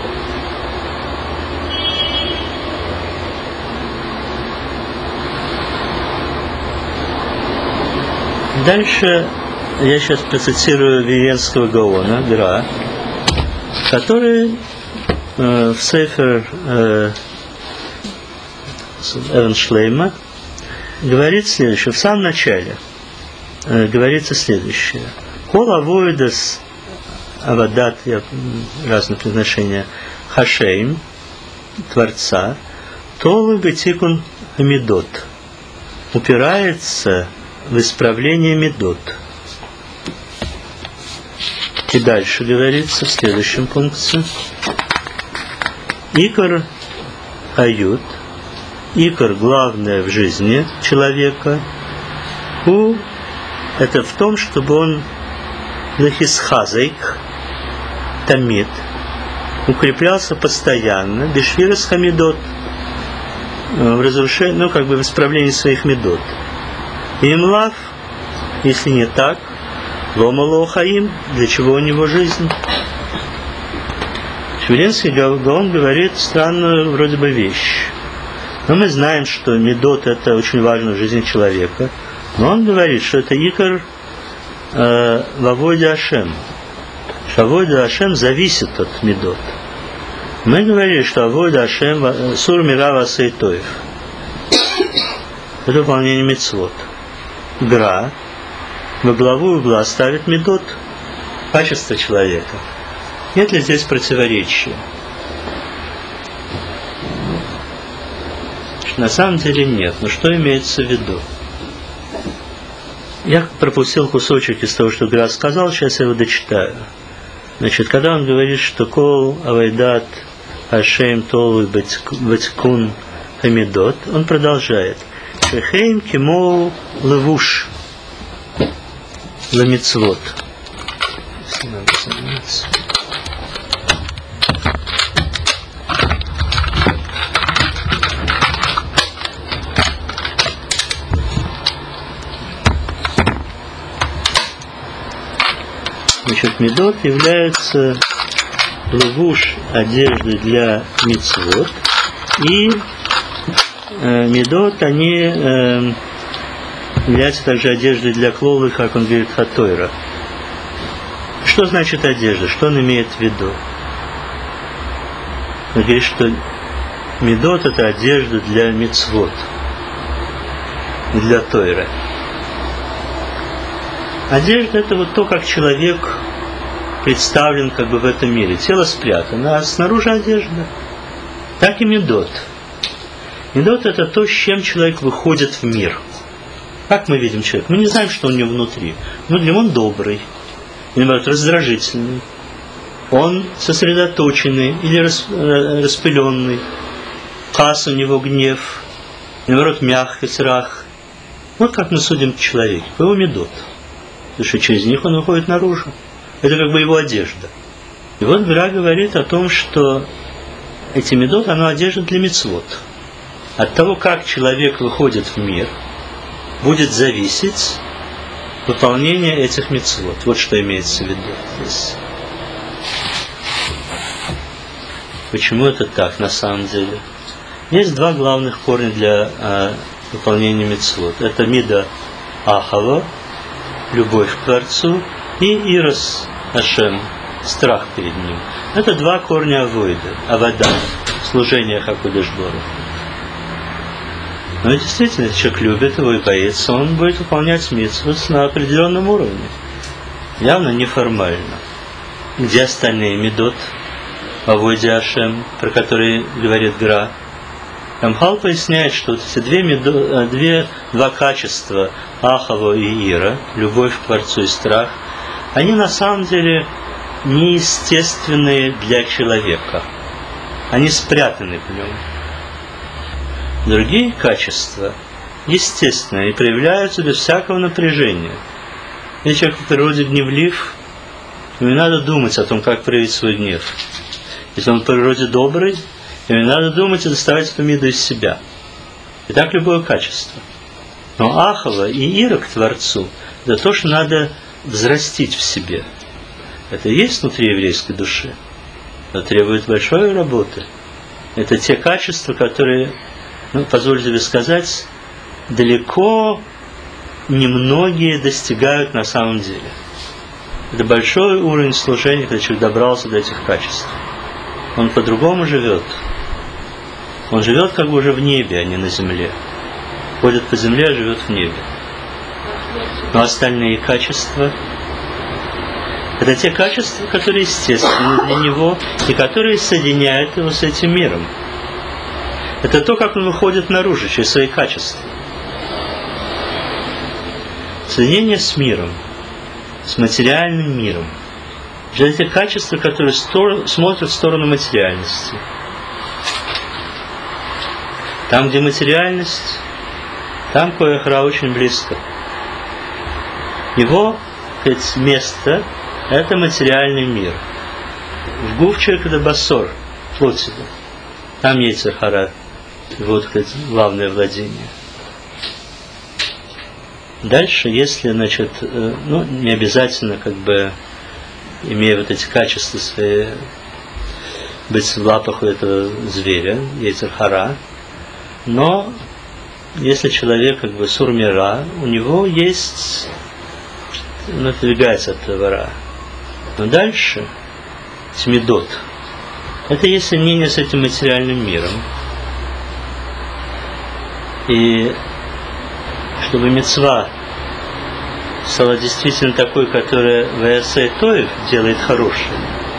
Дальше я сейчас процитирую Виенского Гаона, Гра, который в Сейфер Эвен Шлейма говорит следующее. В самом начале говорится следующее. Кол авоидас авадат, разные произношения, хашейм, Творца, толы бетикун амидот, упирается в исправление медот. И дальше говорится в следующем пункте. Икор ают, икор главное в жизни человека, это в том, чтобы он лехисхазайк, тамид, укреплялся постоянно, бешвирас хамидот, в разрушении, в исправлении своих медот. Имлав, если не так, ломало хаим, для чего у него жизнь? Виленский Гаон говорит странную вроде бы вещь. Но мы знаем, что медот это очень важно в жизни человека. Но он говорит, что это икор вавойда Ашем. Что авойда Ашем зависит от медот. Мы говорили, что авойда Ашем сур мира Асей Тоев. Это выполнение мицвот. Гра во главу угла ставит медот, качества человека. Нет ли здесь противоречия? На самом деле нет. Но что имеется в виду? Я пропустил кусочек из того, что Гра сказал, сейчас я его дочитаю. Значит, когда он говорит, что кол авайдат ашем толы батькун хамидот, он продолжает. Шехейм кимоу левуш ламицвот. Значит, медот является левуш одежды для мицвот, и медот, они являются также одеждой для клолы, как он говорит, хатойра. Что значит одежда? Что он имеет в виду? Он говорит, что медот – это одежда для мицвот, для тойра. Одежда – это вот то, как человек представлен как бы в этом мире. Тело спрятано, а снаружи одежда. Так и медот. Медот – это то, с чем человек выходит в мир. Как мы видим человека? Мы не знаем, что у него внутри. Внутри он добрый, или, наоборот, раздражительный. Он сосредоточенный или распыленный. Хас у него гнев, наоборот, мягкость, рах. Вот как мы судим человека. Его медот. Потому что через них он выходит наружу. Это как бы его одежда. И вот Гра говорит о том, что эти медот, оно одежда для мицвот. От того, как человек выходит в мир, будет зависеть выполнение этих мицвот. Вот что имеется в виду здесь. Почему это так на самом деле? Есть два главных корня для выполнения мицвот. Это мида ахава, любовь к Творцу, и ирос ашем, страх перед ним. Это два корня авойды, авада, служение хакудеш-бору. Но действительно, если человек любит его и боится, он будет выполнять мицвот на определенном уровне. Явно неформально. Где остальные медот, авойде ашем, про которые говорит Гра? Рамхал поясняет, что вот эти два качества Ахава и Ира, любовь к Творцу и страх, они на самом деле неестественные для человека. Они спрятаны в нем. Другие качества естественные и проявляются без всякого напряжения. Если человек в природе гневлив, ему не надо думать о том, как проявить свой гнев. Если он в природе добрый, ему не надо думать и доставать эту миду из себя. И так любое качество. Но Ахава и Ира к Творцу – это то, что надо взрастить в себе. Это и есть внутри еврейской души. Это требует большой работы. Это те качества, которые, позвольте себе сказать, далеко немногие достигают на самом деле. Это большой уровень служения, когда человек добрался до этих качеств. Он по-другому живет. Он живет как бы уже в небе, а не на земле. Ходит по земле, а живет в небе. Но остальные качества – это те качества, которые естественны для него и которые соединяют его с этим миром. Это то, как он выходит наружу через свои качества. Соединение с миром, с материальным миром. Это те качества, которые смотрят в сторону материальности. Там, где материальность, там Коэхра очень близко. Его место – это материальный мир. В Гуфчик это Басор, плоть. Там есть Хара, вот главное владение. Дальше, если, не обязательно, имея вот эти качества свои, быть в лапах у этого зверя, Ейцер-Хара, но если человек сурмира, у него есть, отодвигается от товара. Но дальше, тмидот, это есть соединение с этим материальным миром. И чтобы мицва стала действительно такой, которая Ваясей Тоев делает хорошее,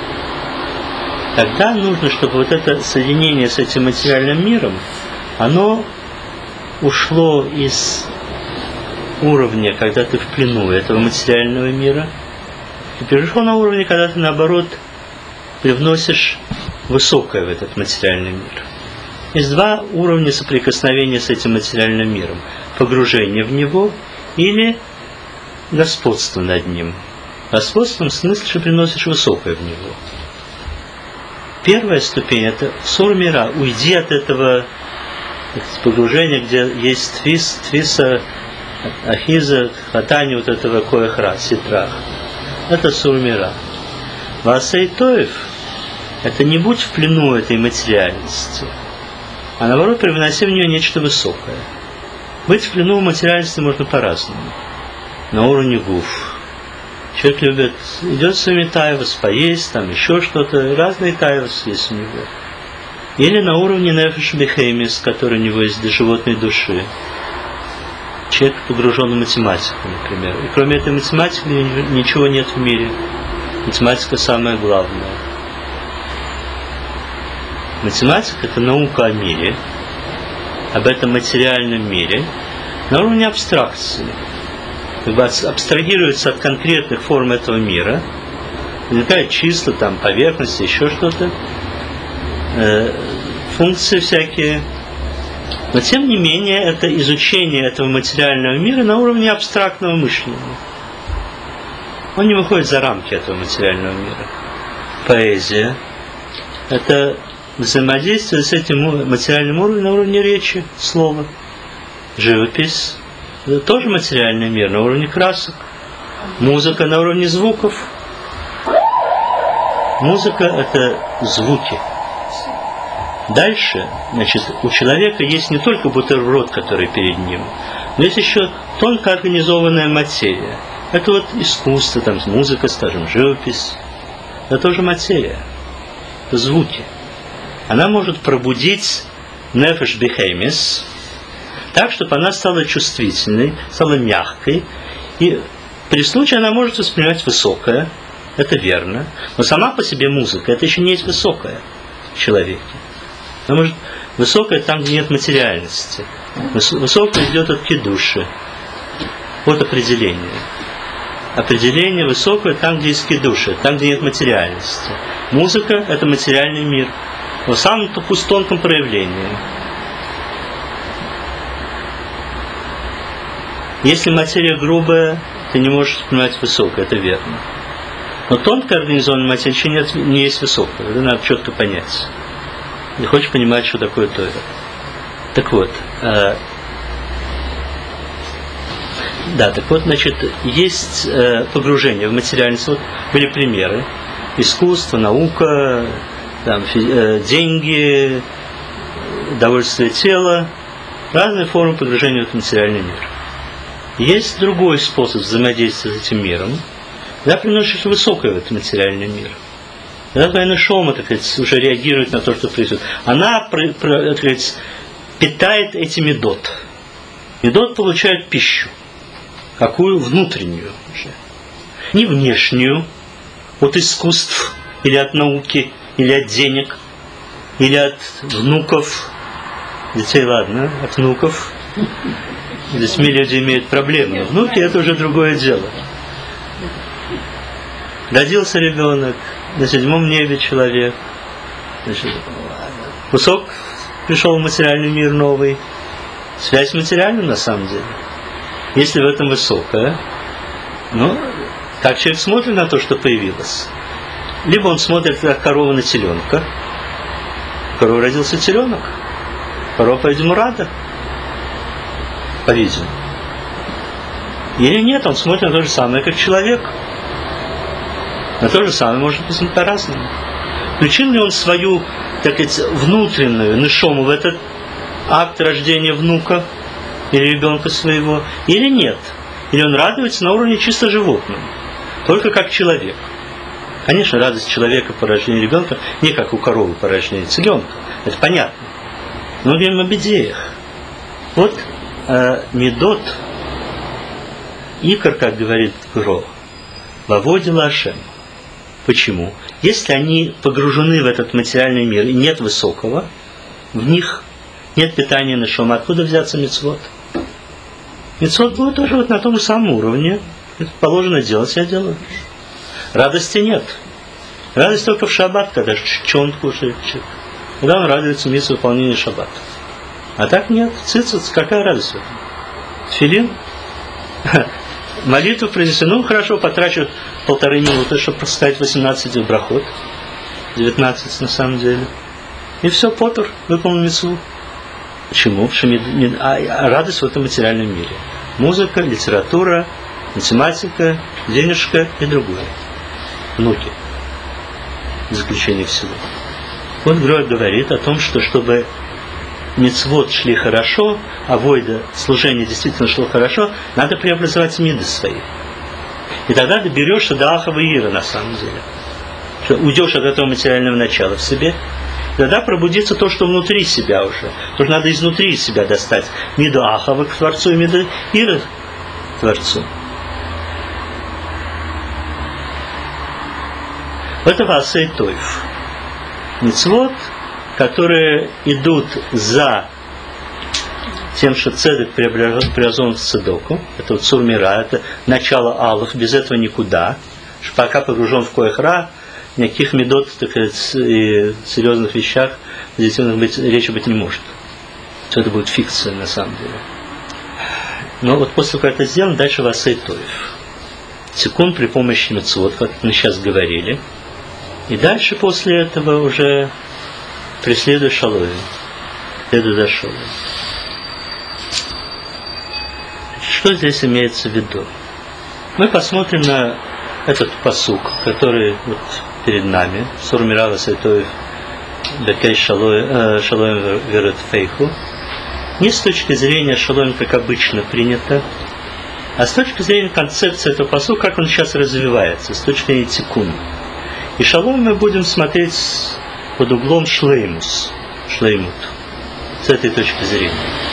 тогда нужно, чтобы вот это соединение с этим материальным миром, оно ушло из уровня, когда ты в плену этого материального мира, и перешло на уровень, когда ты, наоборот, привносишь высокое в этот материальный мир. Есть два уровня соприкосновения с этим материальным миром. Погружение в него или господство над ним. Господством в смысле, что приносишь высокое в него. Первая ступень – это сур мира. Уйди от этого погружения, где есть твиса, ахиза, хатани, вот этого коэхра, ситрах. Это сур мира. Ваасей Тоев – это не будь в плену этой материальности, а наоборот привноси в нее нечто высокое. Быть в плену материальности можно по-разному. На уровне гуф. Человек любит, идет своими тайвас, поесть, там еще что-то, разные тайвас есть у него. Или на уровне нефеш бехемис, который у него есть для животной души. Человек погружен в математику, например. И кроме этой математики ничего нет в мире. Математика самое главное. Математика – это наука о мире, об этом материальном мире, на уровне абстракции. Как бы абстрагируется от конкретных форм этого мира, возникают числа, там, поверхности, еще что-то, функции всякие. Но тем не менее, это изучение этого материального мира на уровне абстрактного мышления. Он не выходит за рамки этого материального мира. Поэзия – это взаимодействие с этим материальным уровнем на уровне речи, слова. Живопись – это тоже материальный мир на уровне красок. Музыка на уровне звуков. Музыка – это звуки. Дальше, значит, у человека есть не только бутерброд, который перед ним, но есть еще тонко организованная материя. Это вот искусство, там, музыка, скажем, живопись. Это тоже материя. Это звуки. Она может пробудить нефеш бехемис так, чтобы она стала чувствительной, стала мягкой. И при случае она может воспринимать высокое. Это верно. Но сама по себе музыка, это еще не есть высокое в человеке. Она может высокое там, где нет материальности. Высокое идет от кидуши. Вот определение. Определение высокое там, где есть кидуши, там, где нет материальности. Музыка – это материальный мир. Но в самом тонком проявлении. Если материя грубая, ты не можешь воспринимать высокое, это верно. Но тонко организованная материя еще не есть высокое. Это надо четко понять. Ты хочешь понимать, что такое Тора. Так вот, значит, есть погружение в материальность. Вот были примеры. Искусство, наука, там, деньги, удовольствие тела. Разные формы погружения в материальный мир. Есть другой способ взаимодействия с этим миром. Когда приносишь высокое в этот материальный мир. Когда твоя шома, так сказать, уже реагирует на то, что происходит. Она, так сказать, питает эти медот. Медот получает пищу. Какую? Внутреннюю уже. Не внешнюю, от искусств, или от науки, или от денег, или от внуков. Детей, ладно, от внуков. С детьми люди имеют проблемы. Но внуки – это уже другое дело. Родился ребенок, на 7-м небе человек. Значит, кусок пришел в материальный мир новый. Связь с материальным на самом деле. Если в этом высокое, ну, как человек смотрит на то, что появилось. Либо он смотрит, как корова на теленка. У коровы родился теленок. Корова, по-видимому, рада. По-видимому. Или нет, он смотрит на то же самое, как человек. На то же самое может быть по-разному. Включил ли он свою, так сказать, внутреннюю нишому в этот акт рождения внука или ребенка своего, или нет? Или он радуется на уровне чисто животного, только как человек. Конечно, радость человека по рождению ребенка не как у коровы по рождению теленка. Это понятно. Но говорим об идеях. Вот медот икор, как говорит Гро, ваводи лашем. Почему? Если они погружены в этот материальный мир и нет высокого, в них нет питания нашем, откуда взяться мицвот? Мицвот будет тоже вот на том же самом уровне. Это положено делать, я делаю. Радости нет. Радость только в шаббат, когда он кушает. Когда он радуется миссу выполнения шаббата. А так нет. Цицец, какая радость в этом? Тфилин? Молитву произнесу. Хорошо, потрачу 1,5 минуты, чтобы проставить 18 брахот. 19 на самом деле. И все, потур, выполнил мицву. Почему? Потому что радость в этом материальном мире. Музыка, литература, математика, денежка и другое. Внуки. В заключение всего. Вот Грой говорит о том, что чтобы мицвот шли хорошо, а войда служение действительно шло хорошо, надо преобразовать миды свои. И тогда доберешься до Ахава и Ира на самом деле. Что уйдешь от этого материального начала в себе, тогда пробудится то, что внутри себя уже. Потому что надо изнутри себя достать миду Ахава к Творцу и миду Ира к Творцу. Это Васей Тойф. Мицвот, которые идут за тем, что цедек преобразован в цедоку. Это вот Цурмира, это начало Аллах, без этого никуда. Пока погружен в Коэхра, никаких медот и серьезных вещах позитивных речи быть не может. Все это будет фикция на самом деле. Но вот после того, как это сделано, дальше Васей Тойф. Тикун при помощи мицвот, как мы сейчас говорили. И дальше после этого уже преследуя шалоим. Следуя за шалоим. Что здесь имеется в виду? Мы посмотрим на этот пасук, который вот перед нами. Сурмира Васей Тойф Бекей шалоим верет фейху. Не с точки зрения шалоим, как обычно принято, а с точки зрения концепции этого пасука, как он сейчас развивается, с точки зрения тикуна. И шалом мы будем смотреть под углом шлеймус, шлеймут, с этой точки зрения.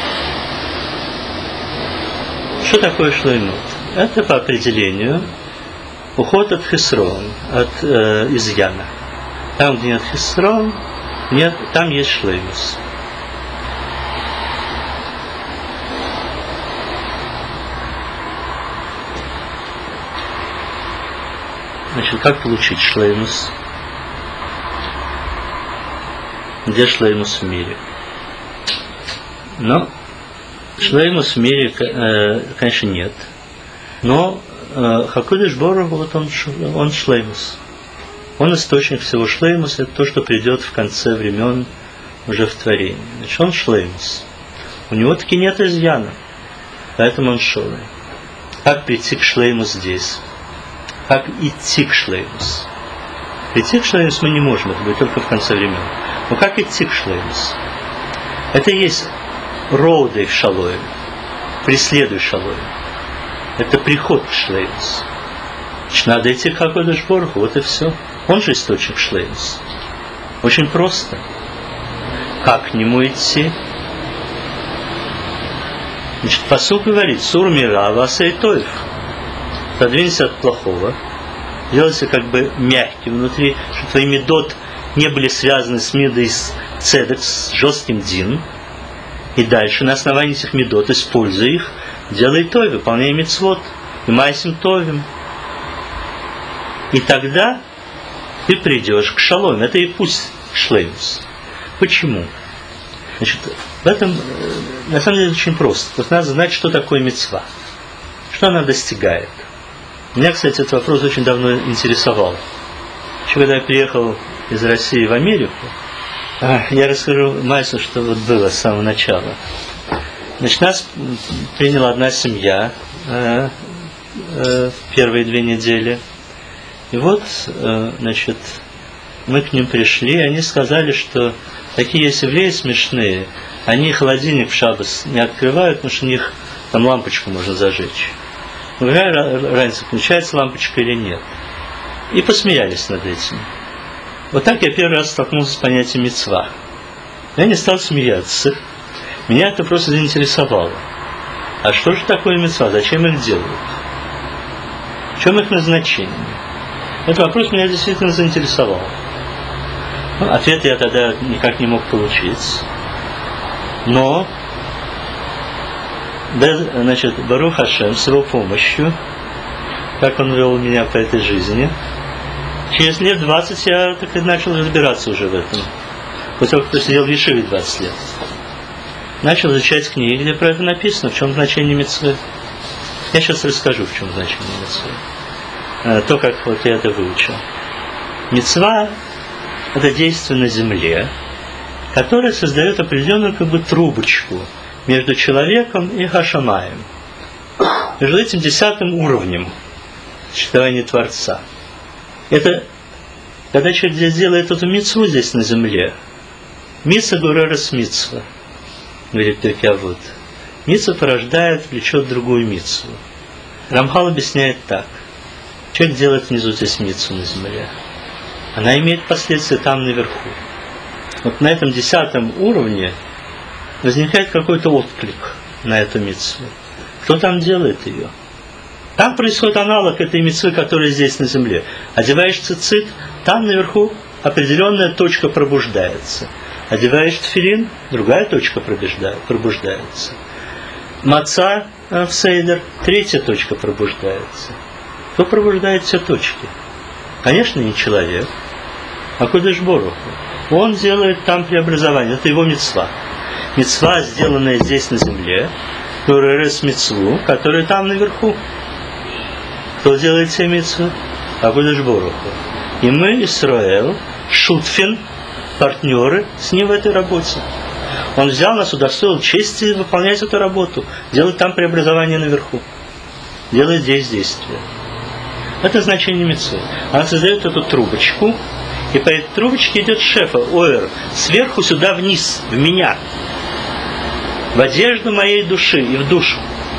Что такое шлеймут? Это по определению уход от хисрон, от изъяна. Там, где нет хисрон, там есть шлеймус. Значит, как получить шлеймус? Где шлеймус в мире? Но шлеймус в мире, конечно, нет. Но Хакодеш Борух, вот он шлеймус. Он источник всего шлеймуса, это то, что придет в конце времен уже в творении. Значит, он шлеймус. У него таки нет изъяна, поэтому он шолем. Как прийти к шлейму здесь? Как идти к шлеймус? Прийти к шлеймус мы не можем, это будет только в конце времен. Но как идти к шлеймус? Это и есть роудей в шалоем, преследуй шалоем. Это приход к шлеймус. Значит, надо идти к Хакодеш Боруху, вот и все. Он же источник шлеймус. Очень просто. Как к нему идти? Значит, пасук говорит: Сур мира Васей Тойф. Отодвинься от плохого, делайся как бы мягким внутри, чтобы твои медот не были связаны с медой цедек, с жестким дин. И дальше на основании этих медот, используя их, делай той, выполняй мицвот, и майсим товим. И тогда ты придешь к шалом. Это и пусть шлеймус. Почему? Значит, в этом на самом деле очень просто. Вот надо знать, что такое мицва, что она достигает. Меня, кстати, этот вопрос очень давно интересовал. Еще когда я приехал из России в Америку, я расскажу Майсу, что вот было с самого начала. Значит, нас приняла одна семья в первые 2 недели. И вот, значит, мы к ним пришли, и они сказали, что такие есть евреи смешные, они холодильник в шаббат не открывают, потому что у них там лампочку можно зажечь. Какая разница, включается лампочка или нет. И посмеялись над этим. Вот так я первый раз столкнулся с понятием мицва. Я не стал смеяться. Меня это просто заинтересовало. А что же такое мицва? Зачем их делают? В чем их назначение? Этот вопрос меня действительно заинтересовал. Ответ я тогда никак не мог получить. Но, значит, Барух Ашем с его помощью, как он вел меня по этой жизни, через лет 20 я так и начал разбираться уже в этом. После того, как посидел в Ешиве 20 лет. Начал изучать книги, где про это написано, в чем значение мицвы. Я сейчас расскажу, в чем значение мицвы. То, как вот я это выучил. Мицва – это действие на земле, которое создает определенную как бы трубочку между человеком и Хашамаем. Между этим 10-м уровнем существования Творца. Это, когда человек здесь делает эту мицву здесь на земле, мицва гуререс мицва, говорит Перкей-Авот. Мицва порождает, влечет другую мицву. Рамхал объясняет так. Человек делает внизу здесь мицву на земле. Она имеет последствия там наверху. Вот на этом 10-м уровне возникает какой-то отклик на эту мицву. Кто там делает ее? Там происходит аналог этой мицвы, которая здесь на земле. Одеваешь цицит, там наверху определенная точка пробуждается. Одеваешь тфилин, другая точка пробуждается. Маца в сейдер, третья точка пробуждается. Кто пробуждает все точки? Конечно, не человек, а Кодеш Борух Ху. Он делает там преобразование. Это его мицва. Мицва, сделанная здесь на земле, Туререс мицву, которая там наверху. Кто делает все мицвы? А Кодеш Борух Ху. И мы, Исраэль, Шутфин, партнеры с ним в этой работе. Он взял нас, удостоил чести выполнять эту работу, делать там преобразование наверху, делает здесь действие. Это значение мицвы. Она создает эту трубочку, и по этой трубочке идет шефа, оэр, сверху сюда вниз, в меня, в одежду моей души и в душу.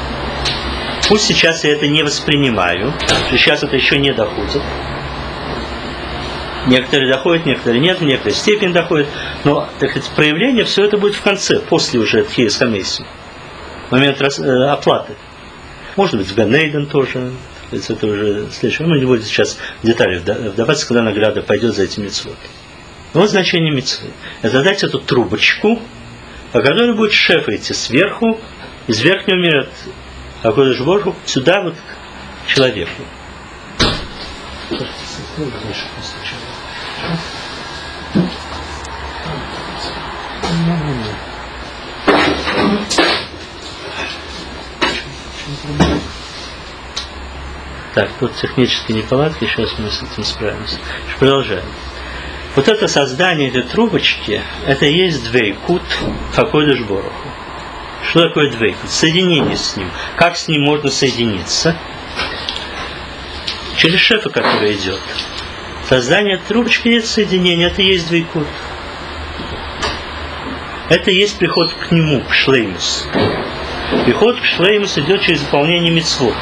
Пусть сейчас я это не воспринимаю, сейчас это еще не доходит. Некоторые доходят, некоторые нет, в некоторой степени доходят. Но, так сказать, проявление все это будет в конце, после уже Тхиес Хамейсим. Момент оплаты. Может быть, в Ганейден тоже. Это уже следующее. Мы не будем сейчас в детали вдаваться, когда награда пойдет за эти мицвот. Вот значение мицвы. Это дать эту трубочку, по которой будет шеф идти сверху, из верхнего мира, Кодеш Борух Ху, сюда вот к человеку. Так, тут технические неполадки, сейчас мы с этим справимся. Продолжаем. Вот это создание этой трубочки, это и есть двейкут Кодеш Борух Ху. Что такое двейкут? Соединение с ним. Как с ним можно соединиться? Через шефа, который идет. Создание трубочки есть соединение, это и есть двейкут. Это и есть приход к нему, к шлеймус. Приход к шлеймус идет через выполнение мицвот.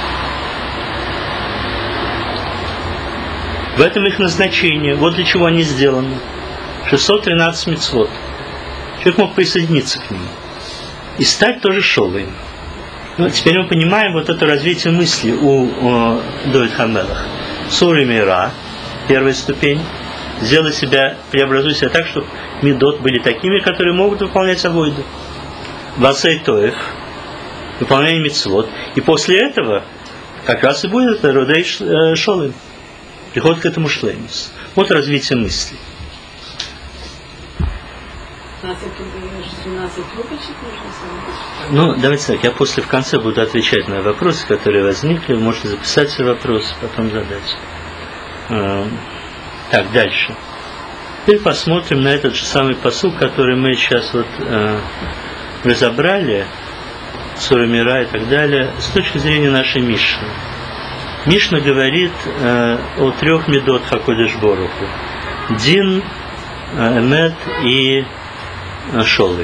В этом их назначение. Вот для чего они сделаны. 613 мицвот. Человек мог присоединиться к нему. И стать тоже шолоем. Ну, теперь мы понимаем вот это развитие мысли у Довид ха-Мелех. Сура Мира, первая ступень. Сделай себя, преобразуй себя так, чтобы мидот были такими, которые могут выполнять авойду. Васей Тоев, выполнение мицвот. И после этого как раз и будет это Родей Шолем. Приход к этому шлеймус. Вот развитие мысли. 12 трубочек нужно собрать? Ну, давайте так, я после в конце буду отвечать на вопросы, которые возникли. Вы можете записать все вопросы, потом задать. Так, дальше. Теперь посмотрим на этот же самый пасук, который мы сейчас вот разобрали, Сура Мира и так далее, с точки зрения нашей Мишны. Мишна говорит о 3 медот Кодеш Борух Ху. Дин, Эмет и Шолем.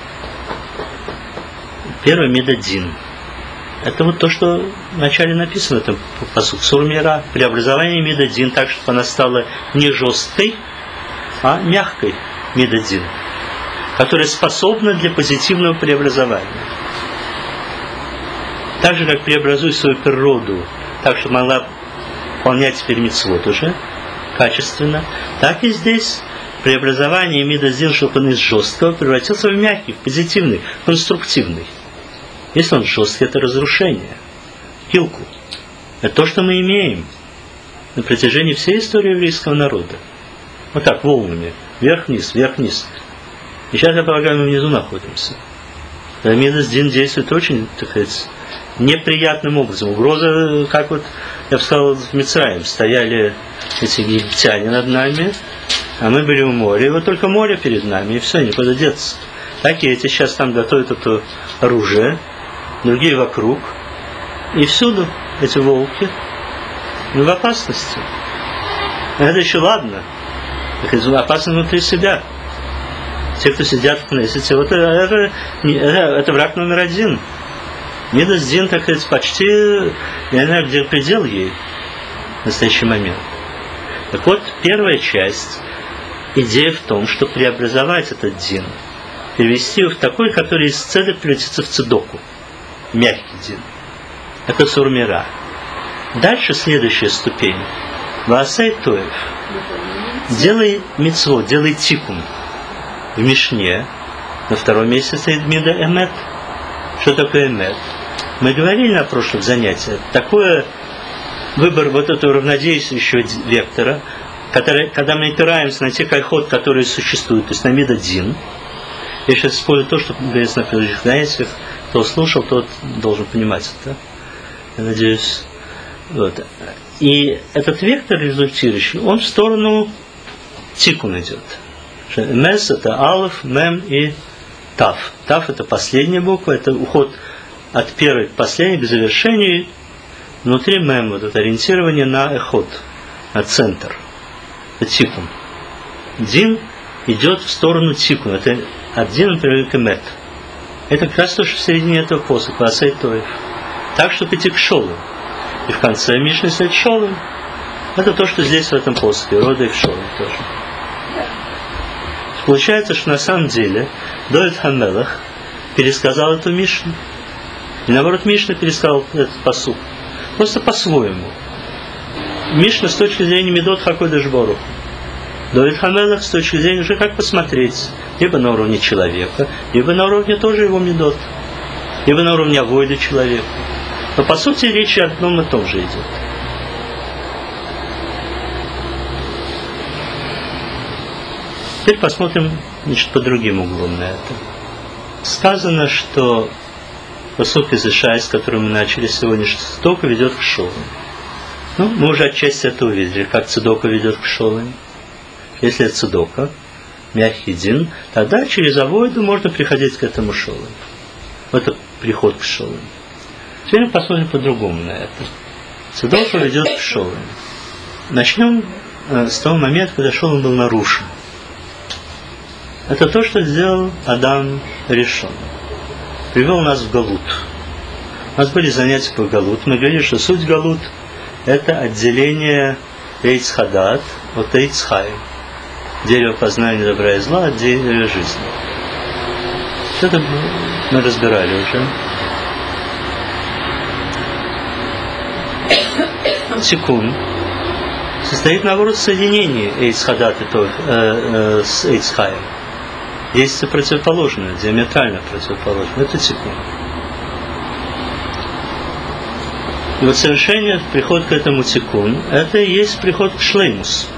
Первый меда Дин. Это вот то, что вначале написано в этом пасуке. Сура Мира. Преобразование меда Дин так, чтобы она стала не жесткой, а мягкой меда Дин, которая способна для позитивного преобразования. Так же, как преобразуй свою природу так, чтобы могла выполнять теперь мицвот уже качественно, так и здесь преобразование Мидас Дин, чтобы он из жесткого превратился в мягкий, в позитивный, конструктивный. Если он жесткий, это разрушение, килку. Это то, что мы имеем на протяжении всей истории еврейского народа. Вот так, волнами. Вверх-вниз, вверх-вниз. И сейчас, я полагаю, мы внизу находимся. Мидас Дин действует очень, так сказать, неприятным образом. Угроза, как вот, я бы сказал, в Мицраим стояли эти египтяне над нами, а мы были у моря. И вот только море перед нами, и все, никуда деться. Так и эти сейчас там готовят это оружие, другие вокруг. И всюду эти волки. Мы в опасности. Это еще ладно. Опасно внутри себя. Те, кто сидят в Кнессете, вот это враг номер один. Мидас Дин, так сказать, почти, я не знаю, где предел ей в настоящий момент. Так вот, первая часть, идея в том, что преобразовать этот Дин, перевести его в такой, который из цедок превратится в цедоку, мягкий Дин. Это сурмира. Дальше следующая ступень. Ваасай Тоев. Делай мицвот, делай тикун. В Мишне на втором месте стоит Мида Эмет. Что такое Эмет? Мы говорили на прошлых занятиях. Такой выбор вот этого равнодействующего вектора, когда мы опираемся на те кайхот, которые существуют, то есть на Мида Дин. Я сейчас использую то, что говорится на предыдущих занятиях. Кто слушал, тот должен понимать это. Я надеюсь. Вот. И этот вектор результирующий, он в сторону тикун идет. Мес это алеф, мем и тав. Тав это последняя буква, это уход от первой к последней к завершению. Внутри мем вот это ориентирование на эхот, на центр. Это тикун. Дин идет в сторону тикун. Это от дина приводит к эмет. Это как раз то, что в середине этого посоха, асай тоев. Так, чтобы идти к шолу. И в конце Мишны стоит шолом. Это то, что здесь в этом посохе. Рода и в шолом тоже. Получается, что на самом деле Довид ха-Мелех пересказал эту Мишну. И наоборот, Мишна пересказал этот пасук. Просто по-своему. Мишна с точки зрения Медот Хакодеш Барух. Довид ха-Мелех с точки зрения уже как посмотреть. Либо на уровне человека, либо на уровне тоже его Медот. Либо на уровне авойда человека. Но по сути речь о одном и том же идет. Теперь посмотрим, значит, по другим углом на это. Сказано, что пасук из Ишая, с которым мы начали сегодняшний цедока, ведет к шолу. Ну, мы уже отчасти это увидели, как цедока ведет к шолу. Если это цедока, мягкий дин, тогда через авойду можно приходить к этому шолу. Это приход к шолу. Теперь мы посмотрим по-другому на это. Цедока ведет к шолу. Начнем с того момента, когда шолом был нарушен. Это то, что сделал Адам Ришон. Привел нас в Галут. У нас были занятия по Галут. Мы говорили, что суть Галут – это отделение Эйц Хадат от Эйц Хай. Дерево познания добра и зла от дерева жизни. Это мы разбирали уже. Тикун состоит, наоборот, в соединении Эйц Хадат с Эйц Хаем. Есть противоположное, диаметрально противоположное. Это тикун. И вот совершение, приход к этому тикун, это и есть приход к шлеймус.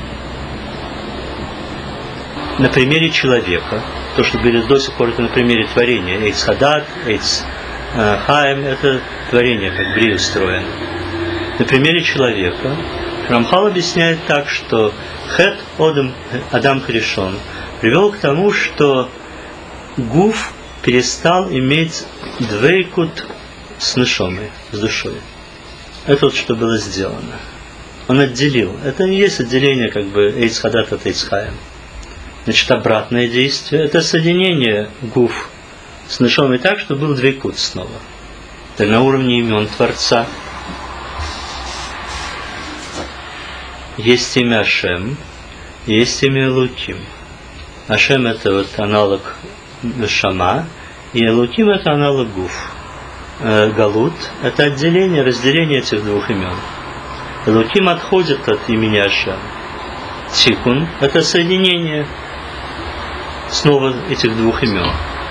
На примере человека, то, что говорили до сих пор, это на примере творения. Эйц Хадат, Эйц Хаем, это творение, как Бри устроено. На примере человека Рамхал объясняет так, что Хет Адам Харишон привел к тому, что Гуф перестал иметь двейкут с нешомой, с душой. Это вот что было сделано. Он отделил. Это не есть отделение как бы Эйц Хадат от Эйц Хаем. Значит, обратное действие – это соединение Гуф с нешомой так, что был двейкут снова. Это на уровне имен Творца. Есть имя Ашем, есть имя Элоким. Ашем это вот аналог Шама, и Элоким это аналог Гуф. Галут – это отделение, разделение этих двух имен. Элоким отходит от имени Ашем. Тикун – это соединение снова этих двух имен.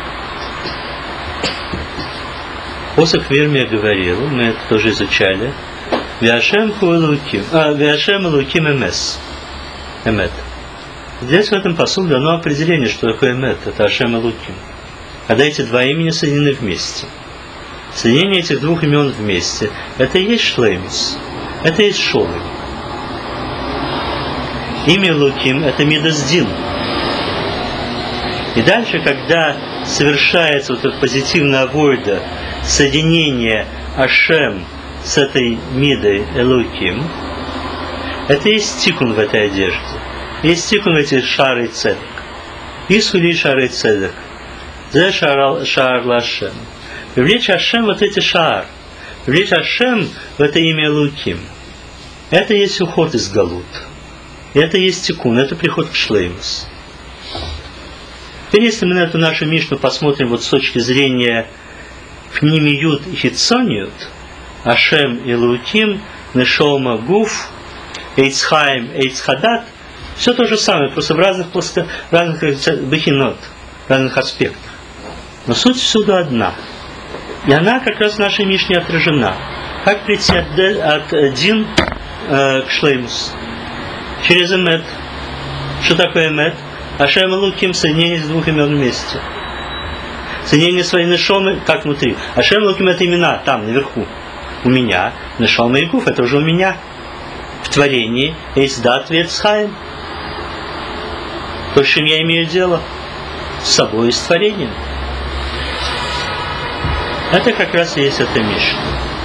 Посох Вирмия говорил, мы это тоже изучали, Виашем Элоким Эмес. Эмет. Здесь в этом посуде дано определение, что такое Эмет, это Ашем Элоким. Когда эти два имени соединены вместе. Соединение этих двух имен вместе, это и есть шлеймус, это и есть шолем. Имя Элоким – это Мидас-Дин. И дальше, когда совершается вот это позитивное авойда, соединение Ашем с этой Мидой Элоким, это есть тикун в этой одежде. Есть тикун в эти шары цедек. Исхули шары цедек. Зе шаар лашем. Привлечь Ашем вот эти шаар. Привлечь Ашем в это имя Элоким. Это есть уход из галут. Это есть тикун, это приход к шлеймус. Теперь, если мы на эту нашу Мишну посмотрим вот с точки зрения Пнимиют и Хитсониют, Ашем и Элоким, Нешома Гуф, Эйцхайм, Эйцхадат, все то же самое, просто в разных бахинот, в разных аспектах. Но суть всюду одна. И она как раз в нашей Мишне отражена. Как прийти от Дин к Шлеймус? Через Эмет. Что такое Эмет? Ашем и Элоким, соединение из двух имен вместе. Соединение своей нешомы, как внутри. Ашем и Элоким — это имена, там, наверху. У меня. Нешома и Гуф — это уже у меня. В творении Эйцдат Вецхайм. То, с чем я имею дело. С собой и с творением. Это как раз и есть эта Мишна.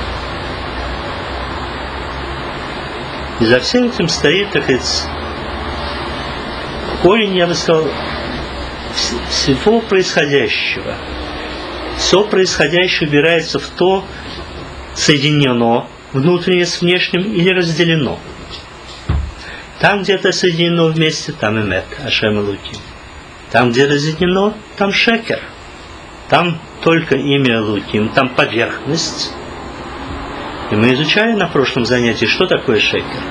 И за всем этим стоит, так сказать, корень, я бы сказал, всего происходящего. Все происходящее убирается в то, соединено внутреннее с внешним или разделено. Там, где это соединено вместе, там Эмет, Ашем Элоким. Там, где разъединено, там Шекер. Там только имя Элоким, там поверхность. И мы изучали на прошлом занятии, что такое Шекер.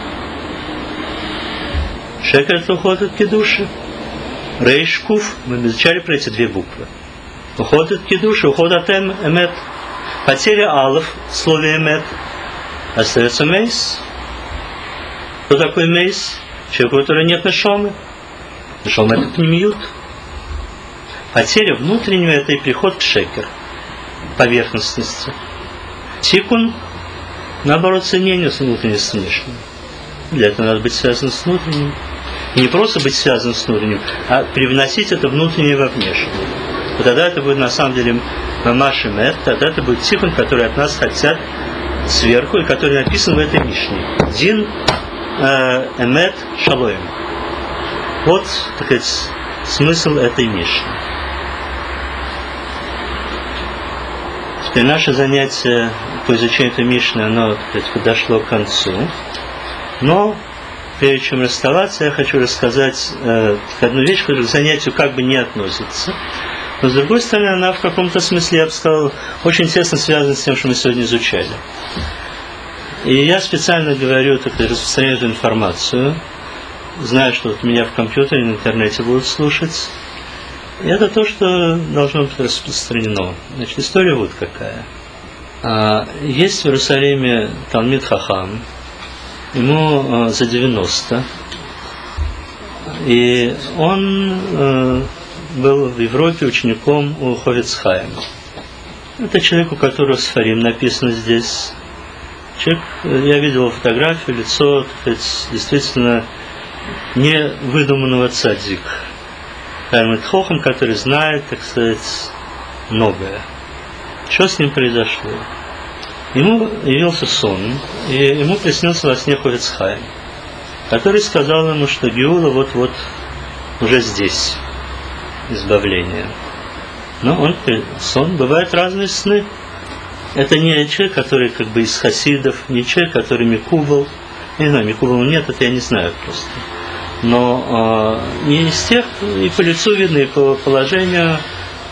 Шекер — это уход от кедуши. Рейш Куф, мы изучали про эти две буквы. Уход от кедуши, уход от Эмет. Потеря алов в слове Эмет. Остается мейс. Что такое мейс? Человек, у которого нет нешомы. Нешома — это пнимиют. Потеря внутреннего — это и приход к шекер, поверхностности. Тикун, наоборот, соединение с внутренним, с внешним. Для этого надо быть связанным с внутренним. И не просто быть связанным с внутренним, а привносить это внутреннее во внешнее. Вот тогда это будет на самом деле мамаш эмет, тогда это будет тикун, который от нас хотят сверху, и который написан в этой Мишне. Дин эмет шалоем. Вот, так сказать, смысл этой Мишны. Теперь наше занятие по изучению этой Мишны, оно, так сказать, подошло к концу. Но прежде чем расставаться, я хочу рассказать одну вещь, которая к занятию как бы не относится. Но с другой стороны, она в каком-то смысле, я бы сказал, очень тесно связана с тем, что мы сегодня изучали. И я специально говорю, так сказать, распространяю эту информацию. Знаю, что вот меня в компьютере, в интернете будут слушать. И это то, что должно быть распространено. Значит, история вот какая. Есть в Иерусалиме Талмид Хахам, ему за 90, и он был в Европе учеником у Хофец Хаима. Это человек, у которого Сфарим написано здесь. Человек, я видел фотографию, лицо, так сказать, действительно не выдуманного цадзика. Талмид Хохам, который знает, так сказать, многое. Что с ним произошло? Ему явился сон, и ему приснился во сне Хофец Хаим, который сказал ему, что Геула вот-вот уже здесь, избавление. Но он, сон, бывают разные сны. Это не человек, который как бы из хасидов, не человек, который Микубал. Я не знаю, Микубала нет, это я не знаю просто. Но не из тех, и по лицу видно, и по положению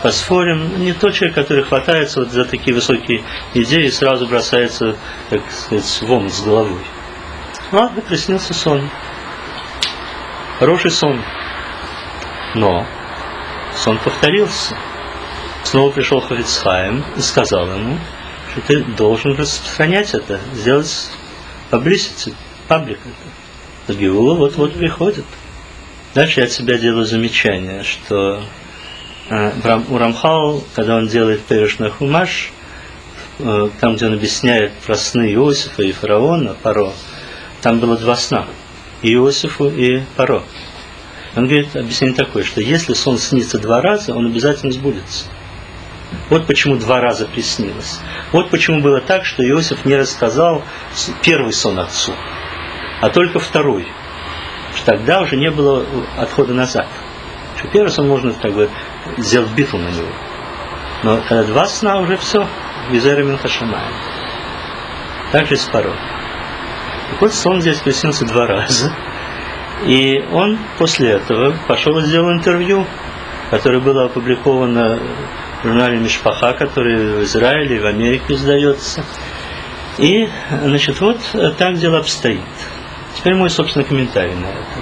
поспорим. Не тот человек, который хватается вот за такие высокие идеи и сразу бросается, так сказать, в омут с головой. Ладно, приснился сон. Хороший сон. Но сон повторился. Снова пришел Хафец Хаим и сказал ему, что ты должен распространять это, сделать publicity, паблик это. Геула вот-вот приходит. Дальше я от себя делаю замечание, что у Рамхал, когда он делает Переш Хумаш, там, где он объясняет про сны Иосифа и фараона, Паро, там было два сна. И Иосифу, и Паро. Он говорит, объяснение такое, что если сон снится 2 раза, он обязательно сбудется. Вот почему 2 раза приснилось. Вот почему было так, что Иосиф не рассказал первый сон отцу, а только второй. Что тогда уже не было отхода назад. Что первый сон можно как бы сделать битву на него. Но когда 2 сна, уже все. Визера Минхашамая. Так же и с Паро. Так вот сон здесь приснился 2 раза. И он после этого пошел и сделал интервью, которое было опубликовано в журнале Мишпаха, который в Израиле и в Америке издается. И, значит, вот так дело обстоит. Теперь мой собственный комментарий на это.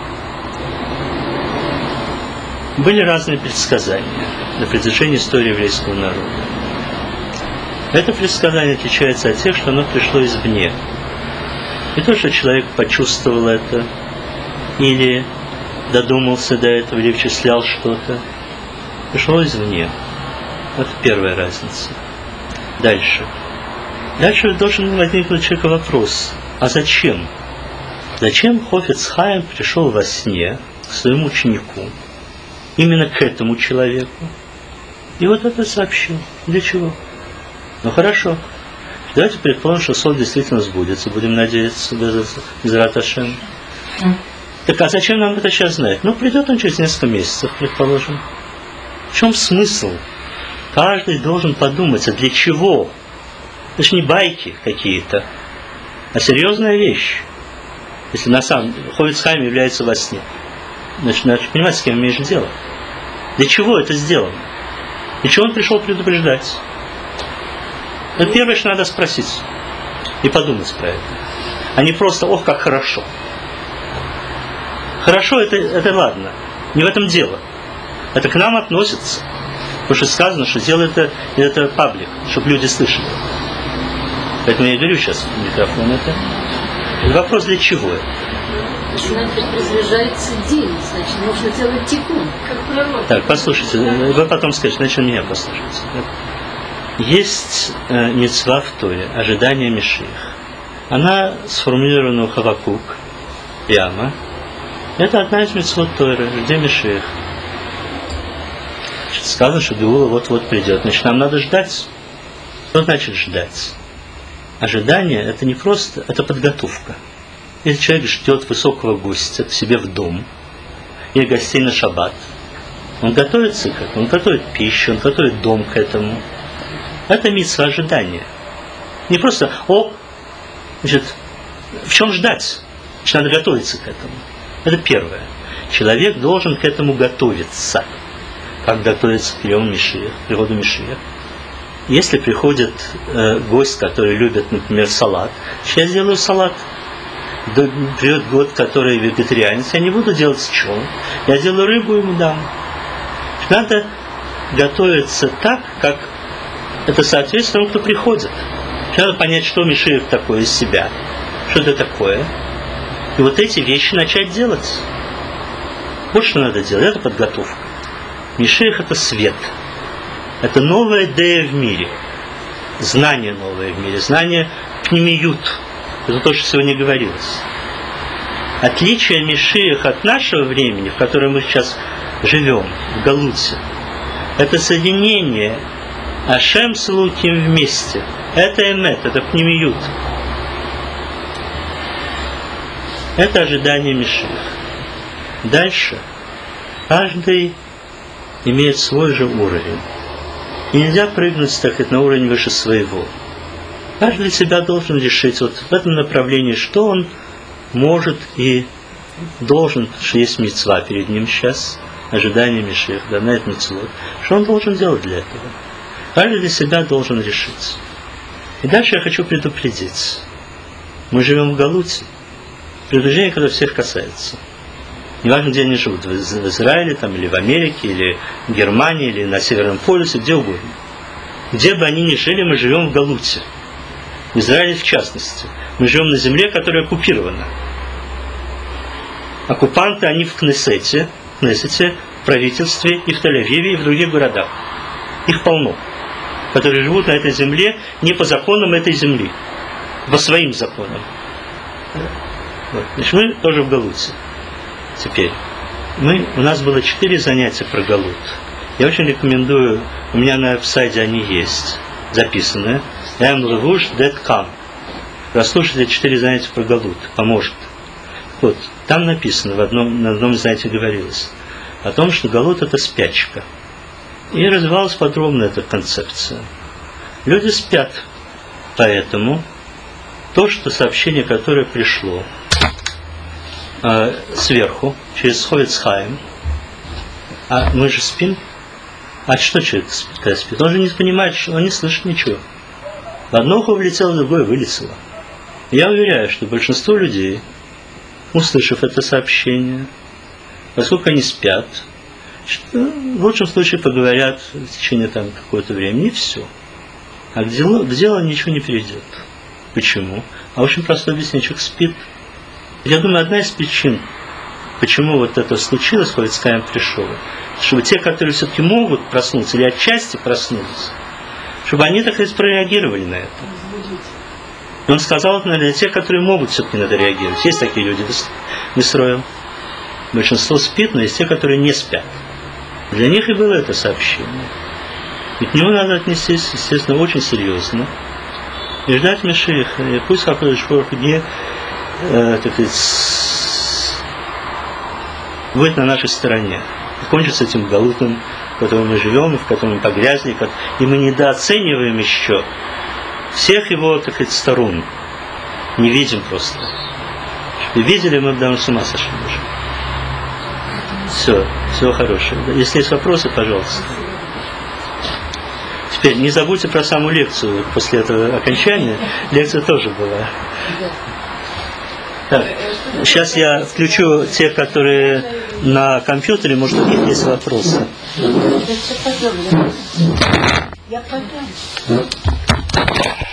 Были разные предсказания на протяжении истории еврейского народа. Это предсказание отличается от тех, что оно пришло извне. Не то, что человек почувствовал это, или додумался до этого, или вычислял что-то. Пришло извне. Это первая разница. Дальше. Дальше должен возникнуть у человека вопрос. А зачем? Зачем Хафец Хаим пришел во сне к своему ученику? Именно к этому человеку. И вот это сообщил. Для чего? Ну хорошо. Давайте предположим, что сон действительно сбудется. Будем надеяться, без Раташем. Так а зачем нам это сейчас знать? Ну, придет он через несколько месяцев, предположим. В чем смысл? Каждый должен подумать, а для чего? Это же не байки какие-то, а серьезная вещь. Если на самом деле Хафец Хаим является во сне, значит, надо понимать, с кем имеешь дело. Для чего это сделано? Для чего он пришел предупреждать? Это первое, что надо спросить и подумать про это. А не просто, ох, как хорошо. Хорошо, это ладно. Не в этом дело. Это к нам относится. Потому что сказано, что дело это паблик, чтобы люди слышали. Поэтому я говорю сейчас в микрофон это. Вопрос, для чего это? Значит, приближается день, значит, нужно делать тикун, как пророк. Так, послушайте, вы потом скажете, значит, меня послушайте. Есть мицва в Торе, ожидание Мишиах. Она сформулирована у Хавакук, прямо. Это одна из мицвот Торы, где Мишиах. Сказано, что Геула вот-вот придет. Значит, нам надо ждать. Что значит ждать? Ожидание – это не просто, это подготовка. Если человек ждет высокого гостя к себе в дом, или гостей на шаббат, он готовится к этому, он готовит пищу, он готовит дом к этому. Это мицва ожидания. Не просто, значит, в чем ждать? Значит, надо готовиться к этому. Это первое. Человек должен к этому готовиться. Как готовиться к приходу Мишиах. Если приходит гость, который любит, например, салат, я сделаю салат. Придет гость, который вегетарианец, я не буду делать чего. Я сделаю рыбу, ему дам. Надо готовиться так, как это соответствует тому, кто приходит. Надо понять, что Мишиах такое из себя. Что это такое. И вот эти вещи начать делать. Вот что надо делать. Это подготовка. Мишиах – это свет. Это новая идея в мире. Знание новое в мире. Знание пнемиют. Это то, что сегодня говорилось. Отличие Мишиаха от нашего времени, в котором мы сейчас живем, в Галуте, это соединение Ашем с Луким вместе. Это эмет, это пнемиют. Это ожидание Мишиаха. Дальше. Каждый имеет свой же уровень. И нельзя прыгнуть, так сказать, на уровень выше своего. Каждый для себя должен решить вот в этом направлении, что он может и должен, что есть мицва перед ним сейчас, ожидание Машиаха, Данет Мицлот. Что он должен делать для этого? Каждый для себя должен решиться. И дальше я хочу предупредить. Мы живем в Галуте, предупреждение, которое всех касается. Неважно, где они живут, в Израиле, там, или в Америке, или в Германии, или на Северном полюсе, где угодно. Где бы они ни жили, мы живем в Галуте. В Израиле в частности. Мы живем на земле, которая оккупирована. Оккупанты, они в Кнессете, в правительстве, и в Тель-Авиве, и в других городах. Их полно. Которые живут на этой земле не по законам этой земли, по своим законам. Вот. Значит, мы тоже в Галуте. Теперь. У нас было 4 занятия про Галут. Я очень рекомендую, у меня на сайте они есть, записаны. mlevush.com. Прослушайте 4 занятия про Галут. Поможет. Вот. Там написано, на одном занятии говорилось о том, что Галут это спячка. И развивалась подробно эта концепция. Люди спят. Поэтому то, что сообщение, которое пришло сверху, через Хофец Хаим, а мы же спим, а что человек спит, когда спит? Он же не понимает, что он не слышит ничего. В одно ухо влетело, в другое вылетело. Я уверяю, что большинство людей, услышав это сообщение, поскольку они спят, что в лучшем случае поговорят в течение какого-то времени, и все. А к делу ничего не перейдет. Почему? А очень простое объяснение, человек спит. Я думаю, одна из причин, почему вот это случилось, Хофец Хаим пришел, чтобы те, которые все-таки могут проснуться, или отчасти проснулись, чтобы они, так сказать, прореагировали на это. И он сказал это, наверное, для тех, которые могут все-таки на это реагировать. Есть такие люди в Исроил. Большинство спит, но есть те, которые не спят. Для них и было это сообщение. И к нему надо отнестись, естественно, очень серьезно. И ждать Машиаха. И пусть HaKadosh Baruch Hu не, так сказать, будет на нашей стороне. И кончится этим галутом, в котором мы живем, и в котором мы погрязли, и мы недооцениваем еще всех его, так сказать, сторон. Не видим просто. Чтобы видели, мы бы давно с ума сошли уже. Все, всего хорошего. Если есть вопросы, пожалуйста. Теперь не забудьте про саму лекцию. После этого окончания лекция тоже была. Так, сейчас я включу тех, которые на компьютере, может, у них есть вопросы. Я пойдем.